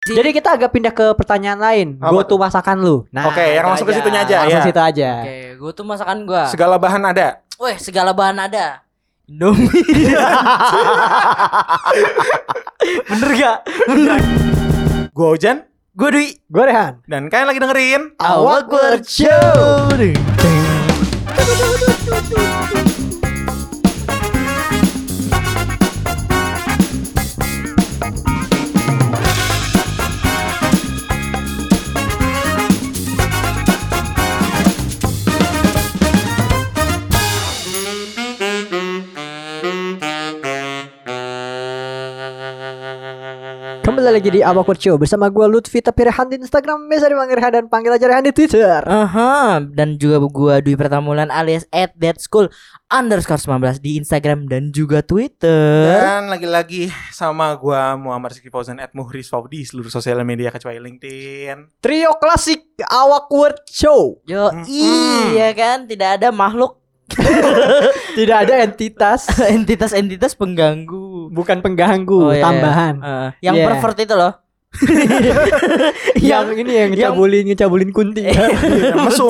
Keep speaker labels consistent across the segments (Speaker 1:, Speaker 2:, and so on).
Speaker 1: Jadi kita agak pindah ke pertanyaan lain. Go to masakan lu. Nah,
Speaker 2: Oke, yang langsung ke situnya aja
Speaker 1: langsung
Speaker 2: ya.
Speaker 1: situ aja.
Speaker 3: Oke, gue tuh masakan gue.
Speaker 2: Segala bahan ada.
Speaker 3: Weh, segala bahan ada. Indomie. Bener gak? Bener.
Speaker 2: Gue Ojan.
Speaker 3: Gue Dwi.
Speaker 1: Gue Rehan.
Speaker 2: Dan kalian lagi dengerin
Speaker 1: Awkward Show. Kembali lagi di Awkward Show bersama gue Lutfi tapi Rehan di Instagram, biasa dipanggil Rehan dan panggil aja Rehan di Twitter.
Speaker 3: Dan juga gue Dwi Pertamulan alias @thatschool_19 di Instagram dan juga Twitter.
Speaker 2: Dan lagi-lagi sama gue Muhammad Rizky Fauzan @muhrisfaud di seluruh sosial media kecuali LinkedIn.
Speaker 1: Trio klasik Awkward Show.
Speaker 3: Yo, iya kan, tidak ada makhluk
Speaker 1: Tidak ada entitas
Speaker 3: entitas pengganggu.
Speaker 1: bukan pengganggu,
Speaker 3: Oh, iya,
Speaker 1: tambahan.
Speaker 3: Yang
Speaker 1: Yeah.
Speaker 3: pervert itu loh.
Speaker 1: Yang ini yang ngecabulin kunti.
Speaker 2: Mesum.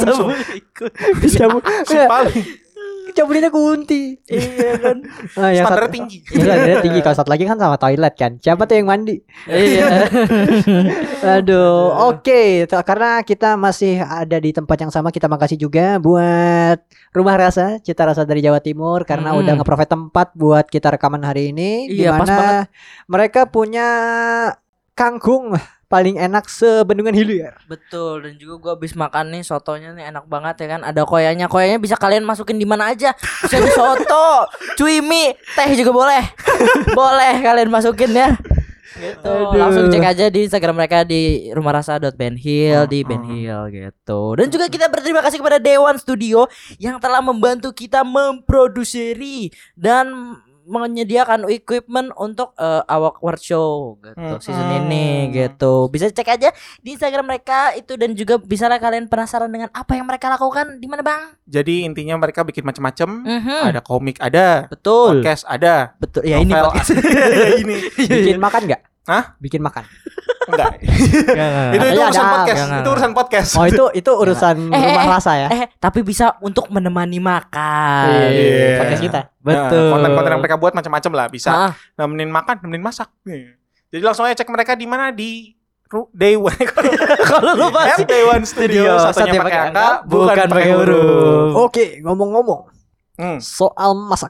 Speaker 1: Ngecabulinnya kunti.
Speaker 3: Iya kan.
Speaker 1: Yang
Speaker 2: Standarnya tinggi.
Speaker 1: Standarnya tinggi. Kalau satu lagi kan sama toilet kan. Siapa tuh yang mandi?
Speaker 3: Iya.
Speaker 1: Aduh, oke. Karena kita masih ada di tempat yang sama, kita makasih juga buat Rumah Rasa, Cita Rasa dari Jawa Timur karena udah nge-provide tempat buat kita rekaman hari ini.
Speaker 3: Iya, pas banget.
Speaker 1: Mereka punya kangkung paling enak sebendungan hilir.
Speaker 3: Betul, dan juga gue habis makan nih sotonya nih enak banget ya kan. Ada koyanya bisa kalian masukin di mana aja. Bisa di soto, cuimi, teh juga boleh. Boleh kalian masukin ya. Gitu. Langsung cek aja di Instagram mereka di rumahrasa.benhil di Benhil gitu. Dan juga kita berterima kasih kepada Dewan Studio yang telah membantu kita memproduksi dan menyediakan equipment untuk Awkward Show gitu season ini gitu. Bisa cek aja di Instagram mereka itu, dan juga bisa lah kalian penasaran dengan apa yang mereka lakukan di mana, Bang?
Speaker 2: Jadi intinya mereka bikin macam-macam.
Speaker 3: Mhm.
Speaker 2: Ada komik ada.
Speaker 3: Betul.
Speaker 2: Podcast ada.
Speaker 3: Betul. Ya ini
Speaker 2: Novel
Speaker 3: podcast.
Speaker 2: ini.
Speaker 1: Bikin makan nggak?
Speaker 2: Hah?
Speaker 1: Bikin makan.
Speaker 2: Enggak.
Speaker 3: Itu
Speaker 2: Itu urusan
Speaker 1: ada.
Speaker 2: podcast.
Speaker 3: Jangan.
Speaker 2: Itu urusan podcast.
Speaker 1: Oh, itu urusan Rumah Rasa ya.
Speaker 3: Tapi bisa untuk menemani makan.
Speaker 2: Iya.
Speaker 1: Podcast kita.
Speaker 3: Betul.
Speaker 2: Nah, konten-konten yang mereka buat macam-macam lah. Bisa nemenin makan, nemenin masak. Jadi langsung aja cek mereka di mana di Day One.
Speaker 3: Kalau lu pasti
Speaker 2: Day One Studio. Satunya pakai angka, bukan pakai huruf.
Speaker 1: Oke, ngomong-ngomong soal masak.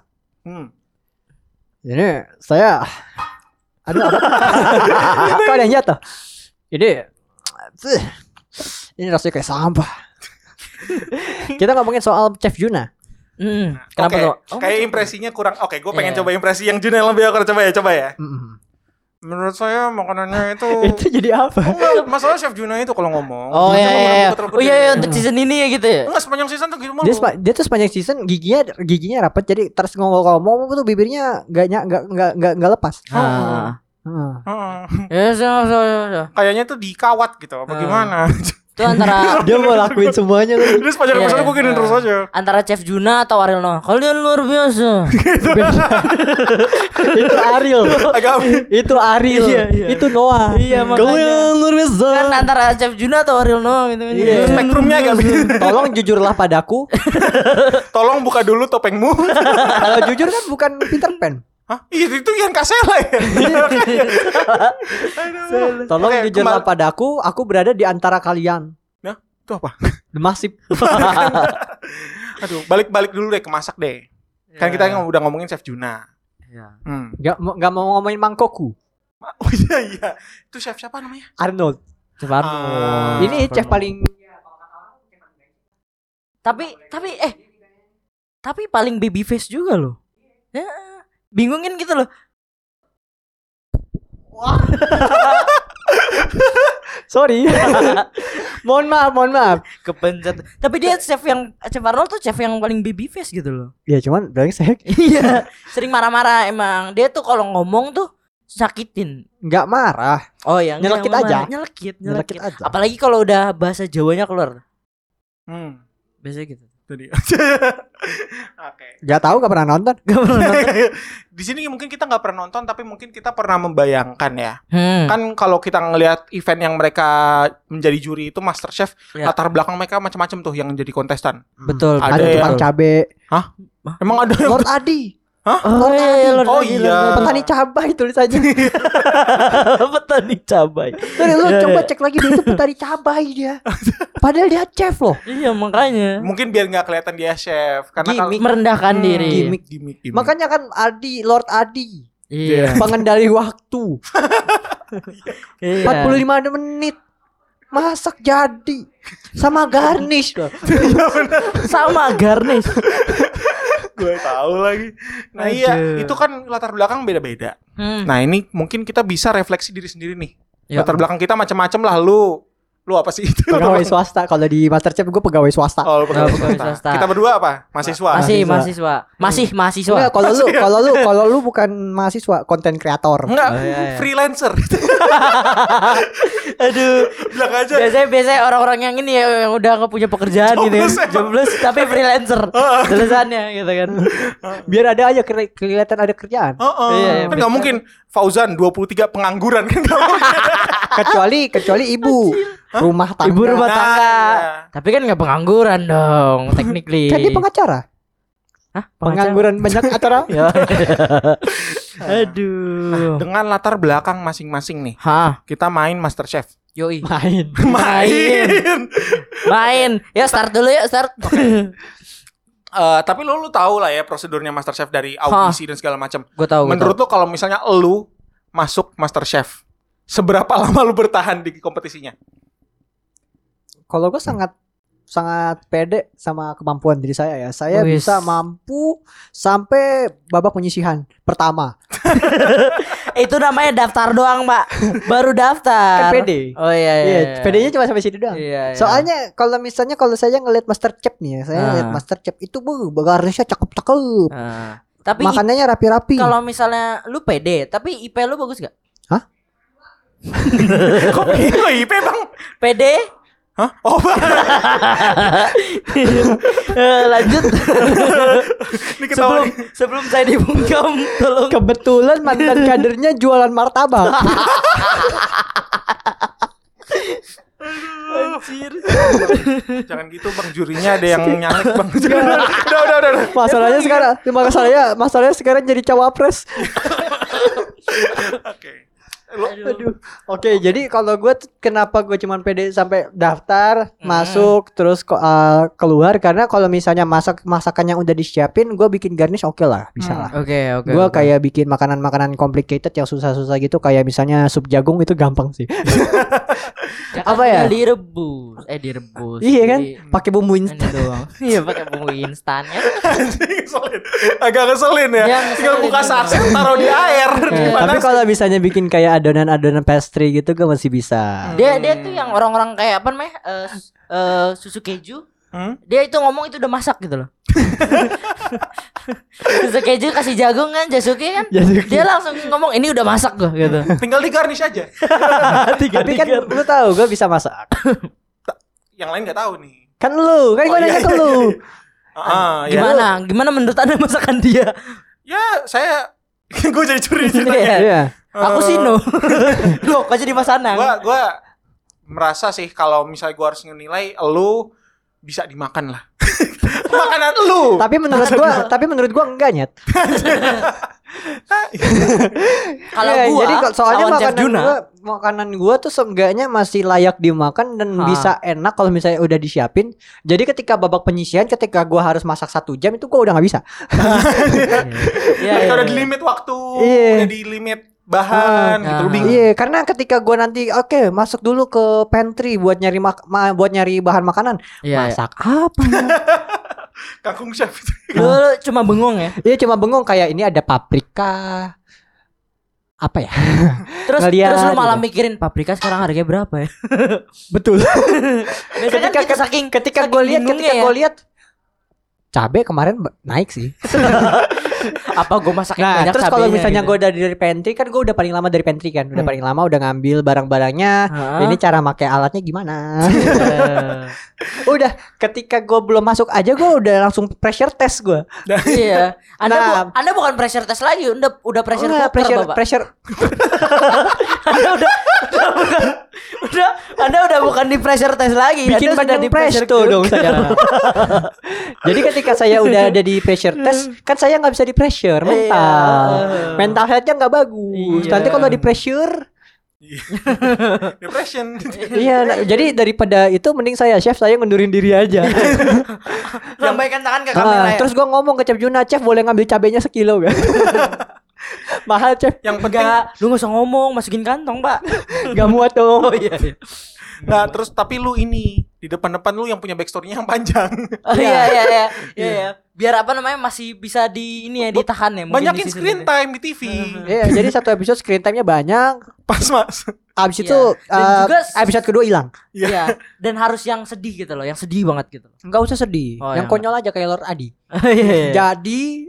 Speaker 1: Ini saya aduh apa? Kok ada yang jatuh? Ini rasanya kayak sampah. Kita ngomongin soal Chef Juna.
Speaker 3: Kenapa
Speaker 2: Oke,
Speaker 3: tuh?
Speaker 2: kayak impresinya kurang. Oke, gue pengen coba impresi yang Juna lebih aku coba ya. Menurut saya makanannya itu
Speaker 1: Itu jadi apa?
Speaker 2: enggak, masalah Chef Juna itu kalau ngomong.
Speaker 3: Oh
Speaker 2: dia
Speaker 3: iya.
Speaker 2: ngomong
Speaker 3: Oh iya, untuk season ini ya gitu ya.
Speaker 2: Enggak sepanjang season tuh gitu mulu.
Speaker 1: Dia tuh sepanjang season giginya rapat, jadi terus ngomong tuh bibirnya nggak lepas.
Speaker 3: Ya,
Speaker 2: Kayaknya tuh dikawat gitu. Apa gimana?
Speaker 3: itu antara
Speaker 1: Dia mau lakuin semuanya lagi.
Speaker 2: Terus sepanjang
Speaker 3: Iya,
Speaker 2: episode
Speaker 3: iya.
Speaker 2: gue gini terus aja.
Speaker 3: antara Chef Juna atau Ariel Noah. Kalian luar biasa.
Speaker 1: Itu Ariel.
Speaker 2: Agak
Speaker 1: Itu Ariel.
Speaker 3: Iya.
Speaker 1: Itu Noah.
Speaker 3: Iya, makanya.
Speaker 1: Kalian luar biasa.
Speaker 3: Kan antara Chef Juna atau Ariel Noah gitu kan.
Speaker 1: Iya.
Speaker 2: spektrumnya agak
Speaker 1: Tolong jujurlah padaku.
Speaker 2: Tolong buka dulu topengmu.
Speaker 1: Kalau jujur kan bukan Peter Pan.
Speaker 2: Hah? Itu yang Kasela ya?
Speaker 1: Tolong
Speaker 2: Oke,
Speaker 1: jujurlah padaku. Aku berada di antara kalian.
Speaker 2: Nah, itu apa?
Speaker 1: Demasif.
Speaker 2: Aduh, balik dulu deh ke masak deh. Kan kita udah ngomongin Chef Juna.
Speaker 3: Iya.
Speaker 1: Gak mau ngomongin Mangkoku.
Speaker 2: Oh iya. Itu chef siapa namanya?
Speaker 1: Arnold.
Speaker 3: Chef Arnold.
Speaker 1: Ini chef paling.
Speaker 3: Tapi paling baby face juga loh. Ya, bingungin gitu loh.
Speaker 1: Sorry. Mohon maaf.
Speaker 3: Kepencet. Tapi dia Chef Arnold tuh chef yang paling baby face gitu loh.
Speaker 1: Ya cuman brengsek.
Speaker 3: Iya. Sering marah-marah emang. Dia tuh kalau ngomong tuh sakitin.
Speaker 1: Nggak marah.
Speaker 3: Oh ya,
Speaker 1: Nyelekit aja.
Speaker 3: Nyelekit
Speaker 1: Nyelekit aja.
Speaker 3: Apalagi kalau udah bahasa Jawanya keluar.
Speaker 2: Hmm.
Speaker 3: Biasanya gitu.
Speaker 2: tadi. Oke.
Speaker 1: Gak tahu, gak pernah nonton.
Speaker 2: Di sini mungkin kita nggak pernah nonton, tapi mungkin kita pernah membayangkan ya.
Speaker 3: Hmm.
Speaker 2: Kan kalau kita ngelihat event yang mereka menjadi juri itu MasterChef,
Speaker 3: Ya.
Speaker 2: latar belakang mereka macam-macam tuh yang jadi kontestan.
Speaker 3: Betul.
Speaker 2: Ada
Speaker 1: Ada
Speaker 2: yang-
Speaker 1: tukang cabe.
Speaker 2: Emang ada yang
Speaker 1: Lord Adi.
Speaker 3: Oh iya, Lord
Speaker 2: Oh
Speaker 3: Adi,
Speaker 2: iya.
Speaker 3: Lord Adi.
Speaker 1: Petani cabai tulisannya.
Speaker 3: Petani cabai.
Speaker 1: Tadi lu
Speaker 3: Iya,
Speaker 1: coba
Speaker 3: iya.
Speaker 1: cek lagi, dia itu petani cabai dia. Padahal dia chef loh.
Speaker 3: Iya makanya.
Speaker 2: mungkin biar nggak kelihatan dia chef karena kalau
Speaker 1: Gimmick.
Speaker 3: Merendahkan diri.
Speaker 1: Gimmick.
Speaker 2: gimmick.
Speaker 1: Makanya kan Adi, Lord Adi,
Speaker 3: Iya.
Speaker 1: pengendali waktu.
Speaker 3: Iya.
Speaker 1: 45 menit. Masak jadi. Sama garnish loh.
Speaker 3: Sama garnish.
Speaker 2: gue tahu lagi. Nah iya, itu kan latar belakang beda-beda. Nah ini mungkin kita bisa refleksi diri sendiri nih.
Speaker 3: Ya.
Speaker 2: Latar belakang kita macam-macam lah. Lu apa sih itu?
Speaker 1: Pegawai swasta. Kalau di MasterChef gue pegawai swasta.
Speaker 2: Oh, lu pegawai
Speaker 3: Pegawai
Speaker 2: swasta.
Speaker 3: swasta.
Speaker 2: Kita berdua apa? Mahasiswa.
Speaker 3: Masih
Speaker 1: Mahasiswa.
Speaker 3: mahasiswa.
Speaker 1: Enggak, kalau lu bukan mahasiswa, konten kreator.
Speaker 2: Enggak,
Speaker 3: Oh, iya, iya.
Speaker 2: freelancer.
Speaker 3: Aduh.
Speaker 2: Bilang aja.
Speaker 3: Biasanya orang-orang yang ini ya, yang udah nggak punya pekerjaan gitu ya.
Speaker 2: Jobless emang.
Speaker 3: Jobless tapi freelancer. Tulisannya gitu kan.
Speaker 1: Biar ada aja kelihatan ada kerjaan.
Speaker 2: Heeh.
Speaker 3: Iya, iya,
Speaker 2: Kan nggak mungkin Fauzan 23 pengangguran kan nggak mungkin.
Speaker 1: kecuali ibu rumah tangga.
Speaker 3: Ibu rumah
Speaker 2: Nah,
Speaker 3: tangga.
Speaker 2: iya.
Speaker 3: Tapi kan nggak pengangguran dong, technically.
Speaker 1: Kan dia pengacara.
Speaker 3: Hah?
Speaker 1: Pengangguran banyak acara.
Speaker 3: Ya. Aduh.
Speaker 2: Dengan latar belakang masing-masing nih,
Speaker 3: Hah,
Speaker 2: kita main MasterChef.
Speaker 3: yoi.
Speaker 1: Main.
Speaker 3: Main. Ya start dulu ya, start.
Speaker 2: Tapi lu tahu lah ya prosedurnya MasterChef dari audisi dan segala macam.
Speaker 3: Gue tahu.
Speaker 2: Menurut lu kalau misalnya lu masuk MasterChef, seberapa lama lu bertahan di kompetisinya?
Speaker 1: Kalau gue sangat pede sama kemampuan diri saya ya. Saya
Speaker 3: Wis.
Speaker 1: bisa mampu sampai babak penyisihan pertama.
Speaker 3: Itu namanya daftar doang, Mbak. Baru daftar.
Speaker 1: Kan pede.
Speaker 3: Oh iya iya.
Speaker 1: Iya, pedenya cuma sampai situ doang.
Speaker 3: Iya, iya.
Speaker 1: Soalnya kalau misalnya saya ngeliat MasterChef nih ya, saya ngeliat MasterChef itu garnisnya cakep-cakep.
Speaker 3: Nah, tapi
Speaker 1: Makanannya rapi-rapi.
Speaker 3: kalau misalnya lu pede, tapi IP lu bagus gak?
Speaker 2: Kok gitu IP bang?
Speaker 3: Pede?
Speaker 2: Hah? Oh bang.
Speaker 3: Lanjut.
Speaker 2: Ini ketawa.
Speaker 3: sebelum saya dibungkam, tolong.
Speaker 1: Kebetulan mantan kadernya jualan martabak.
Speaker 3: Anjir.
Speaker 2: Jangan gitu bang, jurinya ada yang nyalek bang. Udah.
Speaker 1: Masalahnya sekarang jadi cawapres.
Speaker 2: Oke.
Speaker 1: Aduh. Oke, jadi kalau gue kenapa gue cuman pede sampai daftar, masuk, terus keluar karena kalau misalnya masakan yang udah disiapin, gue bikin garnish oke lah, bisa lah.
Speaker 3: Oke.
Speaker 1: Gue kayak bikin makanan-makanan complicated yang susah-susah gitu, kayak misalnya sup jagung itu gampang sih. Apa ya?
Speaker 3: Direbus.
Speaker 1: Iya kan?
Speaker 3: Jadi,
Speaker 1: Pakai bumbu
Speaker 3: ini
Speaker 1: instan.
Speaker 3: doang. Iya, pakai bumbu instannya.
Speaker 2: Ngeselin. Agak ngeselin ya.
Speaker 3: Ya,
Speaker 2: Tinggal
Speaker 3: ngeselin
Speaker 2: buka
Speaker 3: juga.
Speaker 2: satset, taruh di air.
Speaker 1: Tapi kalau misalnya bikin kayak adonan-adonan pastry gitu, gue masih bisa.
Speaker 3: Dia tuh yang orang-orang kayak apa namanya? Susu keju. Dia itu ngomong itu udah masak gitu loh. Susu keju kasih jagung kan, Jasuke kan.
Speaker 1: Jasuke.
Speaker 3: Dia langsung ngomong ini udah masak gua gitu.
Speaker 2: tinggal di garnish aja.
Speaker 1: Tapi kan lu tahu gue bisa masak.
Speaker 2: Yang lain nggak tahu nih.
Speaker 1: Kan lu, kan gue nanya ke lu.
Speaker 2: Ya.
Speaker 3: Gimana menurut Anda masakan dia?
Speaker 2: Ya saya gue jadi curi ceritanya.
Speaker 3: Iya.
Speaker 1: Iya.
Speaker 3: Aku sih no. Loh, kok jadi Mas Anang?
Speaker 2: Gua merasa sih kalau misalnya gua harus ngenilai lu bisa dimakan lah. Makanan lu.
Speaker 1: Tapi menurut gua enggak nyet.
Speaker 3: Kalau
Speaker 1: Iya,
Speaker 3: gua
Speaker 1: jadi soalnya
Speaker 3: lawan Chef Juna.
Speaker 1: makanan gua tuh seenggaknya masih layak dimakan dan bisa enak kalau misalnya udah disiapin. Jadi ketika babak penyisihan, ketika gua harus masak 1 jam itu gua udah nggak bisa.
Speaker 3: Iya,
Speaker 2: Mereka udah di limit waktu,
Speaker 1: Iya.
Speaker 2: udah di limit bahan gitu lu bingung.
Speaker 1: Iya, karena ketika gua nanti masuk dulu ke pantry buat nyari buat nyari bahan makanan.
Speaker 3: Iya,
Speaker 1: Masak apa ya?
Speaker 2: Kangkung chef.
Speaker 3: Lu cuma bengong ya.
Speaker 1: Iya, cuma bengong kayak ini ada paprika. Apa ya?
Speaker 3: Terus
Speaker 1: Ngeliat
Speaker 3: lu malah
Speaker 1: gitu.
Speaker 3: mikirin paprika sekarang harganya berapa ya?
Speaker 1: Betul.
Speaker 3: Biasanya kan kita saking
Speaker 1: ketika gue lihat
Speaker 3: bingungnya ya.
Speaker 1: Cabe kemarin naik sih.
Speaker 3: Apa gue masakin
Speaker 1: Nah,
Speaker 3: banyak
Speaker 1: terus kalau
Speaker 3: cabenya
Speaker 1: misalnya
Speaker 3: gitu.
Speaker 1: gue dari pantry kan gue udah paling lama dari pantry kan. Udah paling lama udah ngambil barang-barangnya.
Speaker 3: Heeh.
Speaker 1: Ini cara pakai alatnya gimana? Udah ketika gue belum masuk aja gue udah langsung pressure test gue.
Speaker 3: Iya.
Speaker 1: Nah.
Speaker 3: Anda bukan pressure test lagi, udah pressure
Speaker 1: Enggak,
Speaker 3: cooker, Bapak.
Speaker 1: pressure
Speaker 3: Anda udah bukan di pressure test lagi.
Speaker 1: bikin
Speaker 3: Anda sudah
Speaker 1: badan
Speaker 3: di pressure
Speaker 1: presto dong
Speaker 3: cooker.
Speaker 1: saya. Jadi ketika saya udah ada di pressure test, kan saya nggak bisa di pressure mental.
Speaker 3: Iya.
Speaker 1: Mental health-nya nggak bagus.
Speaker 3: Iya.
Speaker 1: Nanti kalau di pressure,
Speaker 2: Depression.
Speaker 1: iya. Jadi daripada itu mending saya ngundurin diri aja.
Speaker 3: Lambaikan tangan ke kamera ya.
Speaker 1: Terus gua ngomong ke Chef Juna, Chef boleh ngambil cabenya sekilo gak? Mahal Chef,
Speaker 2: Yang penting
Speaker 3: Enggak, lu gak usah ngomong, masukin kantong, Pak.
Speaker 1: gak muat dong.
Speaker 3: Oh iya.
Speaker 2: nggak terus tapi lu ini di depan lu yang punya backstory-nya yang panjang.
Speaker 3: Oh iya. Biar apa namanya masih bisa di ini ya ditahan ya. mungkin
Speaker 2: Banyakin
Speaker 3: di season
Speaker 2: screen
Speaker 3: ini.
Speaker 2: time di TV.
Speaker 1: Iya, jadi satu episode screen time-nya banyak.
Speaker 2: Pas Mas.
Speaker 1: Abis
Speaker 3: Iya.
Speaker 1: itu
Speaker 3: Dan juga
Speaker 1: episode kedua hilang.
Speaker 3: Iya. Dan harus yang sedih gitu loh, yang sedih banget gitu.
Speaker 1: Enggak usah sedih.
Speaker 3: Oh,
Speaker 1: yang
Speaker 3: yang
Speaker 1: konyol aja kayak Lord Adi.
Speaker 3: Iya.
Speaker 1: Jadi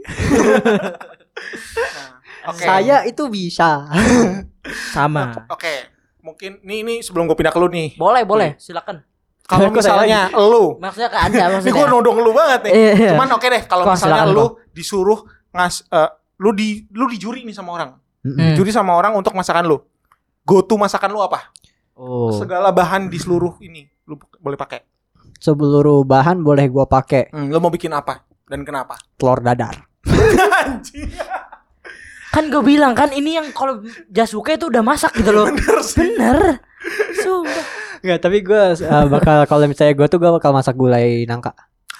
Speaker 2: Oke.
Speaker 1: saya itu bisa.
Speaker 3: Sama.
Speaker 2: Oke. Mungkin ini sebelum gue pindah ke lu nih.
Speaker 3: Boleh, silakan.
Speaker 2: Kalau
Speaker 1: Kok saya
Speaker 2: misalnya lu,
Speaker 3: Maksudnya ke Anda
Speaker 2: ini
Speaker 3: maksudnya.
Speaker 2: gue nodong lu banget nih.
Speaker 3: Iya.
Speaker 2: Cuman oke deh kalau
Speaker 3: Kok,
Speaker 2: misalnya
Speaker 3: silakan,
Speaker 2: lu disuruh lu dijuri nih sama orang. Dijuri sama orang untuk masakan lu. Go to masakan lu apa?
Speaker 3: Oh.
Speaker 2: Segala bahan di seluruh ini lu boleh pakai.
Speaker 1: Seluruh bahan boleh gua pakai.
Speaker 2: Lu mau bikin apa dan kenapa?
Speaker 1: Telur dadar.
Speaker 2: Anjing.
Speaker 3: Kan gue bilang kan ini yang kalau Jasuke itu udah masak gitu loh.
Speaker 2: Bener sih.
Speaker 3: Bener. Sumpah.
Speaker 1: Enggak, tapi gua bakal kalau misalnya gua bakal masak gulai nangka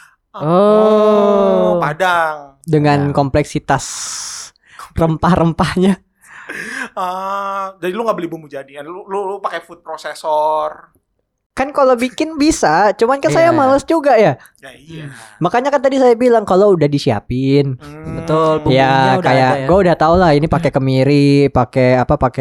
Speaker 3: Oh.
Speaker 2: Padang.
Speaker 1: dengan kompleksitas rempah-rempahnya.
Speaker 2: Jadi lu nggak beli bumbu jadi, lu pakai food processor.
Speaker 1: Kan kalau bikin bisa, cuman kan saya
Speaker 3: Iya.
Speaker 1: males juga ya.
Speaker 2: Ya iya.
Speaker 1: Makanya kan tadi saya bilang kalau udah disiapin.
Speaker 3: Betul, bumbunya
Speaker 1: Ya
Speaker 3: udah
Speaker 1: kayak
Speaker 3: ada ya.
Speaker 1: gue udah tau lah ini pakai kemiri, pakai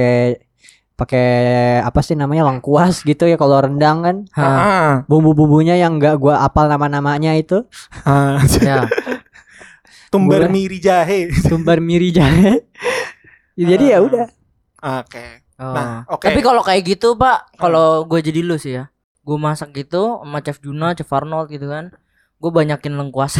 Speaker 1: apa sih namanya lengkuas gitu ya kalau rendang kan. Bumbu-bumbunya yang enggak gua apal nama-namanya itu.
Speaker 3: Ya.
Speaker 2: Tumbar
Speaker 1: Boleh.
Speaker 2: miri jahe.
Speaker 1: Sumber miri jahe. Jadi ya udah.
Speaker 2: Oke.
Speaker 3: Oh.
Speaker 2: Nah, oke.
Speaker 3: Tapi kalau kayak gitu, Pak, kalau gue jadi lu sih ya. Gue masak gitu sama Chef Juna, Chef Arnold gitu kan. Gue banyakin lengkuas.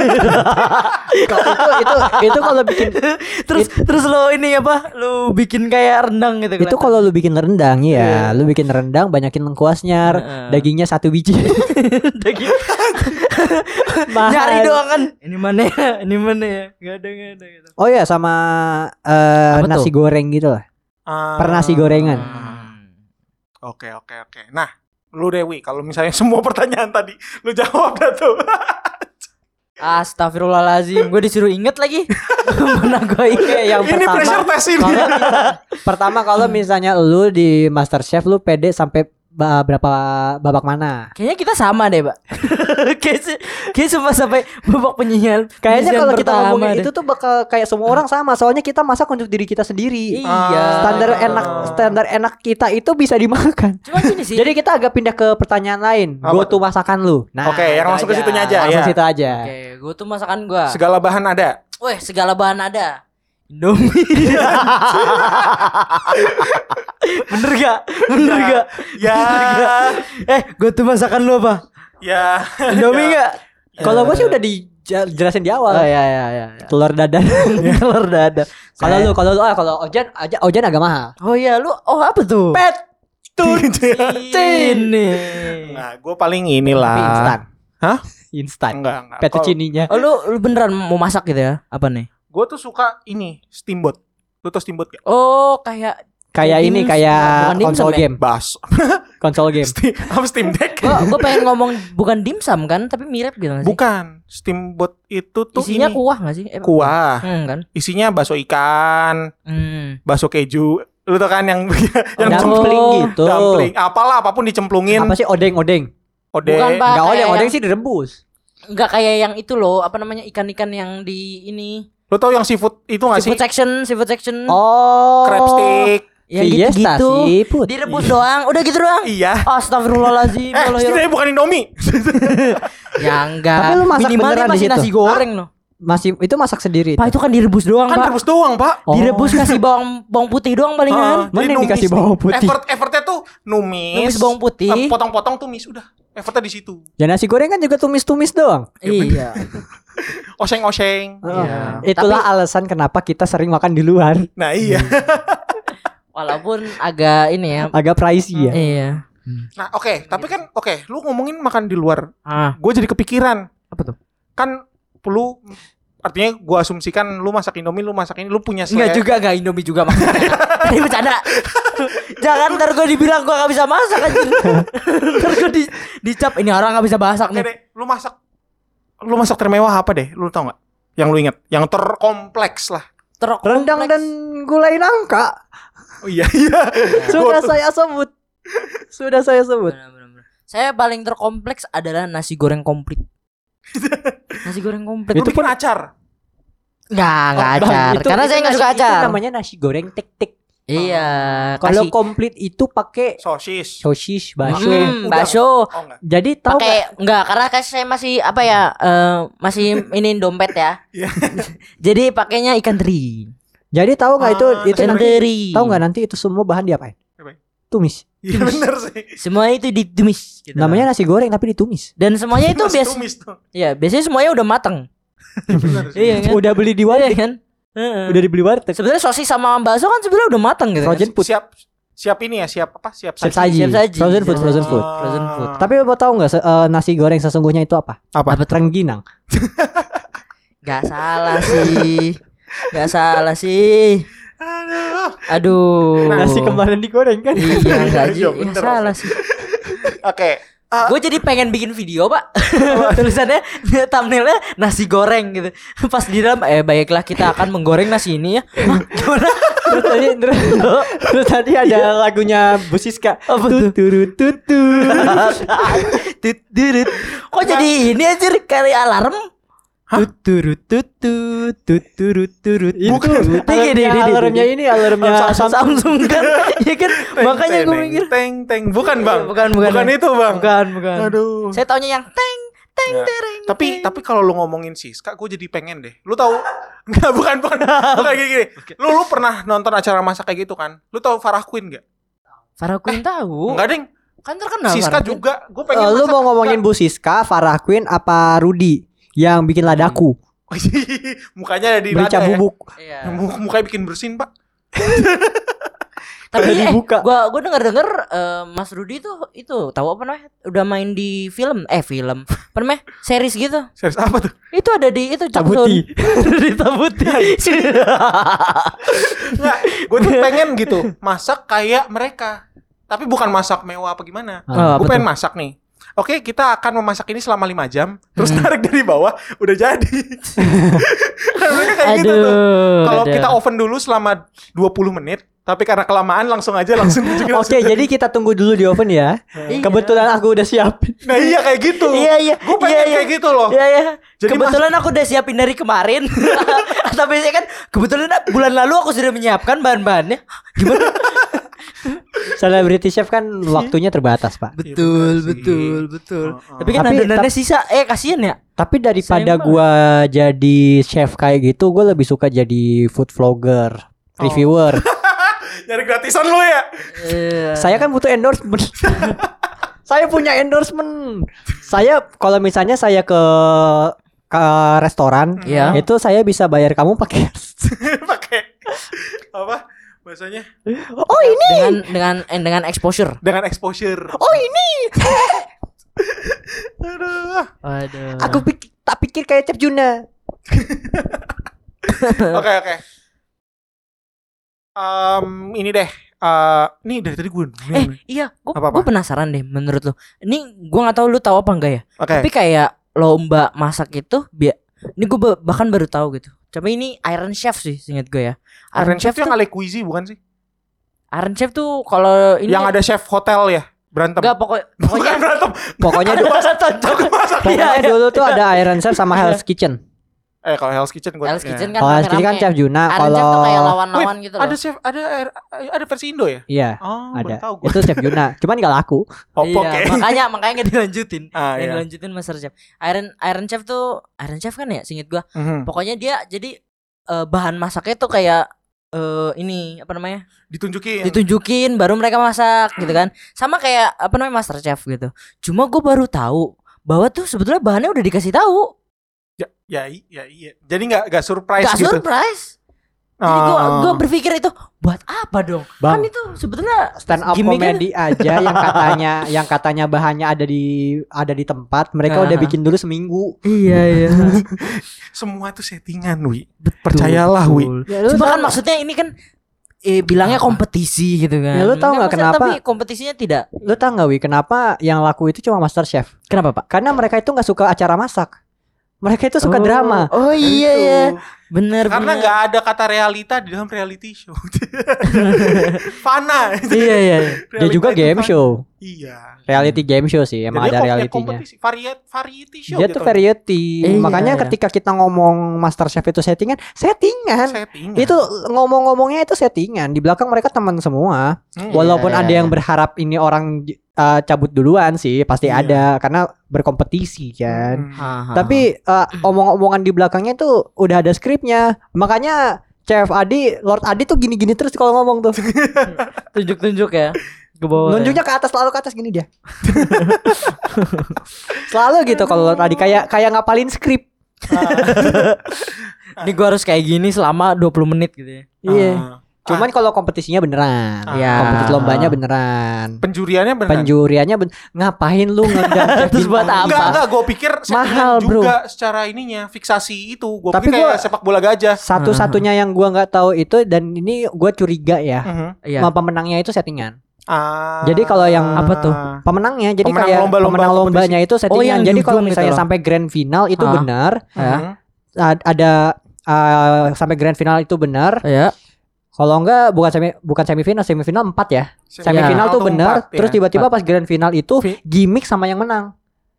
Speaker 1: itu kalau bikin
Speaker 3: terus lo ini apa? Lu bikin kayak rendang gitu
Speaker 1: itu kalau lu bikin rendang ya, lu bikin rendang banyakin lengkuasnya,
Speaker 3: Heeh.
Speaker 1: dagingnya 1 biji.
Speaker 3: daging
Speaker 1: Mahal.
Speaker 3: nyari doang kan. Ini mana ya? Ini mana ya? Gak ada gitu.
Speaker 1: Oh ya sama
Speaker 3: Apa
Speaker 1: nasi
Speaker 3: tuh?
Speaker 1: goreng gitu lah. Per nasi gorengan.
Speaker 2: Oke. Nah, lu Dewi, kalau misalnya semua pertanyaan tadi lu jawab dah tuh.
Speaker 3: Astagfirullahaladzim, gue disuruh inget lagi. Mana gue inget
Speaker 1: Yang
Speaker 2: Ini
Speaker 1: pertama,
Speaker 2: pressure test ini.
Speaker 1: pertama kalau misalnya lu di MasterChef lu pede sampai berapa babak mana?
Speaker 3: Kayaknya kita sama deh, Pak. Kayak cuma sampai babak penyihir.
Speaker 1: Kayaknya
Speaker 3: penyisian
Speaker 1: kalau kita
Speaker 3: pertama
Speaker 1: ngomongin
Speaker 3: deh.
Speaker 1: itu tuh bakal kayak semua orang sama. Soalnya kita masak untuk diri kita sendiri.
Speaker 3: Iya.
Speaker 1: Standar enak kita itu bisa dimakan.
Speaker 3: Cuma gini sih.
Speaker 1: Jadi kita agak pindah ke pertanyaan lain.
Speaker 2: Apa
Speaker 1: Go
Speaker 2: tuh?
Speaker 1: to masakan lu. Nah,
Speaker 2: Oke, yang
Speaker 1: itu
Speaker 2: langsung ke situnya aja,
Speaker 1: Langsung
Speaker 2: ya.
Speaker 1: situ aja.
Speaker 3: Oke, gue tuh masakan gue.
Speaker 2: Segala bahan ada.
Speaker 3: Weh, segala bahan ada. Indomie. Bener gak?
Speaker 2: Ya.
Speaker 3: Gue tuh masakan lu apa?
Speaker 2: Ya.
Speaker 3: Indomie gak?
Speaker 1: Kalau gue sih udah dijelasin di awal.
Speaker 3: Oh iya.
Speaker 1: Telur dadar.
Speaker 3: Telur dadar.
Speaker 1: Kalau Ojan agak mahal.
Speaker 3: Oh iya, lu apa tuh?
Speaker 1: Pet
Speaker 3: Ini.
Speaker 2: Nah, gue paling
Speaker 1: Tapi
Speaker 2: inilah.
Speaker 1: instan.
Speaker 2: Hah?
Speaker 1: Instan.
Speaker 2: Enggak.
Speaker 1: Fettuccine-nya.
Speaker 3: Oh lu beneran mau masak gitu ya? Apa nih?
Speaker 2: Gue tuh suka ini steamboat. Lu tau steamboat gak?
Speaker 3: Oh, kayak
Speaker 1: Kayak ini kayak
Speaker 3: bukan dimsum
Speaker 1: konsol
Speaker 3: ya?
Speaker 1: game.
Speaker 2: Bas.
Speaker 1: Konsol game.
Speaker 2: Apa Steam Deck?
Speaker 3: Gue pengen ngomong bukan dimsum kan, tapi mirip gitu gak sih?
Speaker 2: Bukan. Steamboat itu tuh
Speaker 3: Isinya
Speaker 2: ini.
Speaker 3: kuah gak sih?
Speaker 2: Kuah.
Speaker 3: Kan?
Speaker 2: Isinya bakso ikan, bakso keju. Lu tau kan yang yang
Speaker 1: Dumpling
Speaker 3: Oh,
Speaker 1: gitu.
Speaker 2: dumpling. Apalah apapun dicemplungin.
Speaker 1: Apa sih odeng-odeng?
Speaker 2: Ode.
Speaker 3: Bukan, Pak.
Speaker 1: Enggak
Speaker 3: kayak
Speaker 1: odeng-odeng
Speaker 3: yang-
Speaker 1: sih direbus.
Speaker 3: Enggak kayak yang itu loh, apa namanya ikan-ikan yang di ini
Speaker 2: Lu tau yang seafood itu gak sih?
Speaker 3: seafood section.
Speaker 1: Oh.
Speaker 2: Crab stick.
Speaker 3: Yang
Speaker 1: Fiesta
Speaker 3: gitu-gitu.
Speaker 1: seafood.
Speaker 3: Direbus doang, udah gitu doang.
Speaker 2: Iya.
Speaker 3: Astagfirullahaladzim.
Speaker 2: Setidaknya bukan Indomie.
Speaker 3: Ya enggak.
Speaker 1: Tapi lu masak
Speaker 3: Minimal
Speaker 1: beneran
Speaker 3: dia
Speaker 1: di
Speaker 3: masih
Speaker 1: situ?
Speaker 3: nasi goreng loh.
Speaker 1: Masih itu masak sendiri.
Speaker 3: Pak itu kan direbus doang,
Speaker 2: Kan
Speaker 3: Pak.
Speaker 2: rebus doang, Pak.
Speaker 1: Oh.
Speaker 3: Direbus kasih bawang putih doang palingan.
Speaker 2: Jadi
Speaker 1: Mana yang
Speaker 2: numis
Speaker 1: dikasih
Speaker 2: nih.
Speaker 1: bawang putih?
Speaker 2: Effortnya tuh numis.
Speaker 3: Numis bawang putih.
Speaker 2: Potong-potong tumis udah. Effortnya di situ.
Speaker 1: Ya nasi goreng kan juga tumis-tumis doang.
Speaker 3: Iya.
Speaker 2: Oseng-oseng.
Speaker 3: Iya.
Speaker 1: Itulah alasan kenapa kita sering makan di luar.
Speaker 2: Nah, iya.
Speaker 3: Walaupun agak ini ya.
Speaker 1: Agak pricey ya.
Speaker 3: Iya.
Speaker 2: Nah, oke, tapi kan lu ngomongin makan di luar.
Speaker 3: Ah,
Speaker 2: Gue jadi kepikiran.
Speaker 3: apa tuh?
Speaker 2: Kan lu artinya gue asumsikan lu masak Indomie, lu masak ini, lu punya
Speaker 3: Enggak juga, enggak Indomie juga maksudnya. Ini bercanda. Jangan ntar gue dibilang gue gak bisa masak anjir. Ntar gue dicap ini orang gak bisa masak
Speaker 2: Oke
Speaker 3: nih.
Speaker 2: deh, lu masak termewah apa deh? Lu tau nggak? Yang lu inget, yang terkompleks lah.
Speaker 1: Rendang dan gulai nangka.
Speaker 2: Oh iya iya.
Speaker 1: Sudah saya sebut. Sudah saya sebut.
Speaker 3: Benar. Saya paling terkompleks adalah nasi goreng komplit. Nasi goreng komplit.
Speaker 2: Lu bikin acar.
Speaker 3: Enggak acar.
Speaker 1: Itu-
Speaker 3: Karena
Speaker 1: itu
Speaker 3: saya enggak suka
Speaker 1: nasi-
Speaker 3: acar.
Speaker 1: Itu namanya nasi goreng tik-tik.
Speaker 3: Iya.
Speaker 1: Kalau
Speaker 3: Kasih
Speaker 1: komplit itu pakai
Speaker 2: Sosis.
Speaker 1: sosis, bakso.
Speaker 2: Udah.
Speaker 3: bakso.
Speaker 2: Oh enggak.
Speaker 1: Jadi tahu
Speaker 3: Pakai
Speaker 1: nggak?
Speaker 3: enggak karena saya masih apa ya? Masih ini dompet ya.
Speaker 2: Iya.
Speaker 3: Jadi pakainya ikan teri.
Speaker 1: Jadi tahu nggak itu
Speaker 3: Ikan
Speaker 1: nanti
Speaker 3: teri.
Speaker 1: tahu nggak nanti itu semua bahan diapain?
Speaker 2: Diapain?
Speaker 1: Tumis.
Speaker 2: Iya bener sih.
Speaker 3: Semua itu ditumis gitu.
Speaker 1: Namanya nasi goreng tapi ditumis.
Speaker 3: Dan semuanya itu
Speaker 2: Nasi
Speaker 3: biasa.
Speaker 2: tumis tuh.
Speaker 3: Ya, biasanya semuanya udah mateng.
Speaker 2: Bener sih.
Speaker 3: Iya kan?
Speaker 1: Udah beli di
Speaker 3: Iya
Speaker 1: warteg.
Speaker 3: kan? Heeh.
Speaker 1: Udah dibeli warteg.
Speaker 3: Sebenarnya sosis sama bakso kan sebenarnya udah mateng gitu.
Speaker 1: Frozen food.
Speaker 2: Siap ini ya, siap apa? Siap
Speaker 1: Siap
Speaker 2: saji.
Speaker 1: saji.
Speaker 3: Siap saji.
Speaker 1: Frozen food, frozen food.
Speaker 3: Frozen food.
Speaker 1: Tapi lo mau tahu nggak nasi goreng sesungguhnya itu apa?
Speaker 2: Apa?
Speaker 1: Rengginang.
Speaker 3: Gak salah sih. Gak salah sih.
Speaker 2: Aduh.
Speaker 3: Aduh.
Speaker 1: Nasi kemarin digoreng kan?
Speaker 3: Iya, enggak
Speaker 2: Iya,
Speaker 3: sih.
Speaker 2: bener.
Speaker 3: Salah sih.
Speaker 2: Oke.
Speaker 3: Gue jadi pengen bikin video, Pak. Tulisannya thumbnailnya nasi goreng gitu. Pas di dalam baiklah kita akan menggoreng nasi ini ya. Hah, gimana?
Speaker 1: Terus tadi ada lagunya Bu Siska.
Speaker 3: Apa tuh?
Speaker 1: Tuturu tutu.
Speaker 3: Tuturut. Kok jadi ini anjir kali alarm?
Speaker 1: Tuturu tutu tuturu turut. Itu
Speaker 3: Bukan.
Speaker 1: alarmnya ini alarmnya
Speaker 3: Samsung kan. Iya kan? Makanya gue mikir.
Speaker 2: Teng. Bukan, Bang.
Speaker 3: Bukan.
Speaker 2: Bukan itu, Bang.
Speaker 3: Bukan.
Speaker 2: Aduh.
Speaker 3: Saya taunya yang teng
Speaker 2: Ya.
Speaker 3: tereng.
Speaker 2: Tapi kalau lu ngomongin Siska, gue jadi pengen deh. Lu tahu? Enggak, bukan gini. Lu pernah nonton acara masak kayak gitu kan? Lu tahu Farah Queen enggak?
Speaker 3: Farah Queen tahu.
Speaker 2: Enggak, Deng.
Speaker 3: Kan terkenal.
Speaker 2: Siska
Speaker 3: Farah Queen.
Speaker 2: juga. Gue pengen
Speaker 1: Lu
Speaker 2: masak.
Speaker 1: mau ngomongin Bu Siska, Farah Queen apa Rudi yang bikin ladaku?
Speaker 2: Mukanya ada di
Speaker 1: Merica
Speaker 2: lada ya.
Speaker 1: bubuk.
Speaker 3: Iya.
Speaker 2: Mukanya bikin bersin, Pak.
Speaker 3: Tapi
Speaker 1: Udah dibuka.
Speaker 3: gua denger Mas Rudi tuh itu tahu apa namanya? Udah main di film. Apa namanya? Series gitu.
Speaker 2: Serius apa tuh?
Speaker 3: Itu ada di itu
Speaker 1: Tabuti.
Speaker 3: Di Tabuti.
Speaker 2: Enggak, gue tuh pengen gitu masak kayak mereka. Tapi bukan masak mewah apa gimana.
Speaker 3: Oh,
Speaker 2: Gue
Speaker 3: apa
Speaker 2: pengen
Speaker 3: tuh?
Speaker 2: masak nih. Oke, kita akan memasak ini selama 5 jam. Terus tarik dari bawah, udah jadi. Kan mereka kayak gitu tuh. Kalau kita oven dulu selama 20 menit, tapi karena kelamaan langsung tunjukin.
Speaker 1: Oke, jadi kita tunggu dulu di oven ya.
Speaker 3: Iya.
Speaker 1: Kebetulan aku udah siap.
Speaker 2: Nah iya kayak gitu.
Speaker 3: Iya.
Speaker 2: Gue pengen kayak gitu loh.
Speaker 3: Iya.
Speaker 2: Jadi
Speaker 3: Kebetulan aku udah siapin dari kemarin. Tapi saya kan kebetulan bulan lalu aku sudah menyiapkan bahan-bahannya. Gimana?
Speaker 1: Celebrity chef kan waktunya terbatas, Pak.
Speaker 2: Betul, betul.
Speaker 3: Tapi kan
Speaker 1: Tapi-
Speaker 3: adonannya sisa. Kasihan ya.
Speaker 1: Tapi daripada
Speaker 3: Sayang
Speaker 1: gua jadi chef kayak gitu, gua lebih suka jadi food vlogger, reviewer.
Speaker 2: Nyari gratisan lu ya.
Speaker 1: Saya kan butuh endorsement. Saya punya endorsement. Saya kalau misalnya saya ke restoran,
Speaker 3: Iya.
Speaker 1: itu saya bisa bayar kamu pakai.
Speaker 2: Pakai apa? Bahasanya
Speaker 1: Oh ini,
Speaker 3: dengan exposure.
Speaker 2: dengan exposure.
Speaker 1: oh ini.
Speaker 2: Aduh.
Speaker 3: Aduh.
Speaker 1: Aku tak pikir kayak Chef Juna.
Speaker 2: Oke. Ini deh. Nih dari tadi gue.
Speaker 3: Iya,
Speaker 2: Apa-apa?
Speaker 3: gue penasaran deh menurut lo. Ini gue nggak tahu lu tahu apa enggak ya.
Speaker 2: Oke.
Speaker 3: Tapi kayak lomba masak itu ini gue bahkan baru tahu gitu. Tapi ini Iron Chef sih, seingat gue ya.
Speaker 2: Iron Chef
Speaker 3: tuh,
Speaker 2: yang Ale Quizy bukan sih?
Speaker 3: Iron Chef tuh kalau ini
Speaker 2: Yang ada chef hotel ya berantem.
Speaker 3: enggak
Speaker 2: Bukan
Speaker 3: pokoknya
Speaker 2: berantem.
Speaker 1: Pokoknya
Speaker 3: ada tonjok.
Speaker 1: pokoknya
Speaker 3: Iya,
Speaker 1: dulu tuh ada Iron Chef sama Hell's Kitchen.
Speaker 2: Kalau Hell's Kitchen gue.
Speaker 3: Hell's Kitchen kan
Speaker 1: Kalau Hell's Kitchen kan
Speaker 3: rame-rame.
Speaker 1: Chef Juna.
Speaker 3: Iron
Speaker 1: Kalau
Speaker 3: Chef tuh kayak lawan-lawan gitu loh.
Speaker 2: Ada chef, ada versi Indo ya?
Speaker 1: iya
Speaker 2: Oh,
Speaker 1: ada.
Speaker 2: baru tahu gue.
Speaker 1: Itu Chef Juna. Cuman nggak laku.
Speaker 2: Oh,
Speaker 3: Iya,
Speaker 2: oke.
Speaker 3: makanya gak dilanjutin.
Speaker 2: Ah,
Speaker 3: Yang
Speaker 2: iya.
Speaker 3: dilanjutin Master Chef. Iron Chef tuh Iron Chef kan ya, singkat gua.
Speaker 2: Mhm.
Speaker 3: Pokoknya dia jadi bahan masaknya tuh kayak ini apa namanya?
Speaker 2: Ditunjukin.
Speaker 3: Ditunjukin baru mereka masak gitu kan. Sama kayak apa namanya Master Chef gitu. Cuma gue baru tahu bahwa tuh sebetulnya bahannya udah dikasih tahu.
Speaker 2: Ya iya. Jadi nggak surprise
Speaker 3: Gak
Speaker 2: gitu.
Speaker 3: surprise. Jadi gue berpikir itu buat apa dong?
Speaker 1: Bang.
Speaker 3: Kan itu sebetulnya
Speaker 1: Stand up
Speaker 3: gimmick
Speaker 1: comedy aja yang katanya bahannya ada di tempat, mereka udah bikin dulu seminggu.
Speaker 3: Iya.
Speaker 2: Semua itu settingan, Wi. Percayalah, Wi.
Speaker 1: Ya, lu
Speaker 3: Cuma
Speaker 1: tau
Speaker 3: kan
Speaker 1: nggak?
Speaker 3: maksudnya ini kan bilangnya kompetisi gitu kan.
Speaker 1: Ya, lu tahu nggak
Speaker 3: Maksudnya
Speaker 1: kenapa?
Speaker 3: Tapi kompetisinya tidak.
Speaker 1: Lu tau nggak Wi, kenapa yang laku itu cuma Master Chef?
Speaker 3: Kenapa Pak?
Speaker 1: Karena mereka itu nggak suka acara masak. Mereka itu suka drama.
Speaker 3: Oh iya
Speaker 2: Itu.
Speaker 3: ya. Bener.
Speaker 2: Karena nggak ada kata realita di dalam reality show. Fana.
Speaker 3: Iya.
Speaker 1: Dia juga
Speaker 2: Realita itu
Speaker 1: game
Speaker 2: fana.
Speaker 1: show.
Speaker 2: Iya.
Speaker 1: Reality game show sih, emang
Speaker 2: Jadi
Speaker 1: ada
Speaker 2: kok
Speaker 1: realitinya.
Speaker 2: kompetisi, variety show
Speaker 1: Dia
Speaker 2: gitu.
Speaker 1: tuh variety.
Speaker 3: Iya,
Speaker 1: Makanya
Speaker 3: iya.
Speaker 1: ketika kita ngomong Master Chef itu settingan.
Speaker 2: Settingan.
Speaker 1: Itu ngomong-ngomongnya itu settingan. Di belakang mereka teman semua. Walaupun
Speaker 3: Iya,
Speaker 1: ada
Speaker 3: iya.
Speaker 1: yang berharap ini orang cabut duluan sih, pasti
Speaker 2: Iya.
Speaker 1: ada karena berkompetisi kan.
Speaker 2: Hmm.
Speaker 1: Tapi omong-omongan di belakangnya tuh udah ada skripnya. Makanya Chef Adi, Lord Adi tuh gini-gini terus kalau ngomong tuh.
Speaker 3: tunjuk-tunjuk ya ke bawah.
Speaker 1: Nunjuknya ke atas, selalu ke atas gini dia. Selalu gitu kalau Lord Adi kayak ngapalin skrip.
Speaker 3: Ini gue harus kayak gini selama 20 menit gitu ya.
Speaker 1: Iya.
Speaker 2: Ah.
Speaker 1: Cuman kalau kompetisinya beneran.
Speaker 3: Iya.
Speaker 1: Kompetisi lombanya beneran.
Speaker 2: Penjuriannya benar.
Speaker 1: Penjuriannya ngapain lu ngundang
Speaker 3: Terus buat
Speaker 1: bintang?
Speaker 3: apa?
Speaker 2: Enggak, gue pikir settingan
Speaker 1: Mahal, bro.
Speaker 2: juga secara ininya, fiksasi itu. Gue
Speaker 1: Tapi
Speaker 2: pikir kayak
Speaker 1: gua-
Speaker 2: sepak bola gajah.
Speaker 1: Satu-satunya yang gua nggak tahu itu, dan ini gua curiga ya,
Speaker 2: Mhm.
Speaker 3: Iya.
Speaker 1: pemenangnya itu settingan.
Speaker 2: Ah.
Speaker 1: Jadi kalau yang
Speaker 3: apa tuh?
Speaker 1: Pemenangnya jadi
Speaker 2: Pemenang
Speaker 1: kayak
Speaker 2: lomba-lomba
Speaker 1: pemenang lombanya itu
Speaker 3: Oh,
Speaker 1: settingan.
Speaker 3: yang
Speaker 1: Jadi
Speaker 3: di
Speaker 1: kalau
Speaker 3: ujung
Speaker 1: misalnya
Speaker 3: itu loh.
Speaker 1: sampai grand final itu
Speaker 3: Hah?
Speaker 1: benar,
Speaker 3: Ya.
Speaker 2: Mhm.
Speaker 1: ada sampai grand final itu benar.
Speaker 3: Ya.
Speaker 1: Kalau enggak bukan semifinal 4 ya. Semifinal tuh benar,
Speaker 2: empat,
Speaker 1: terus
Speaker 2: ya.
Speaker 1: tiba-tiba pas grand final itu
Speaker 2: Fi-
Speaker 1: gimmick sama yang menang.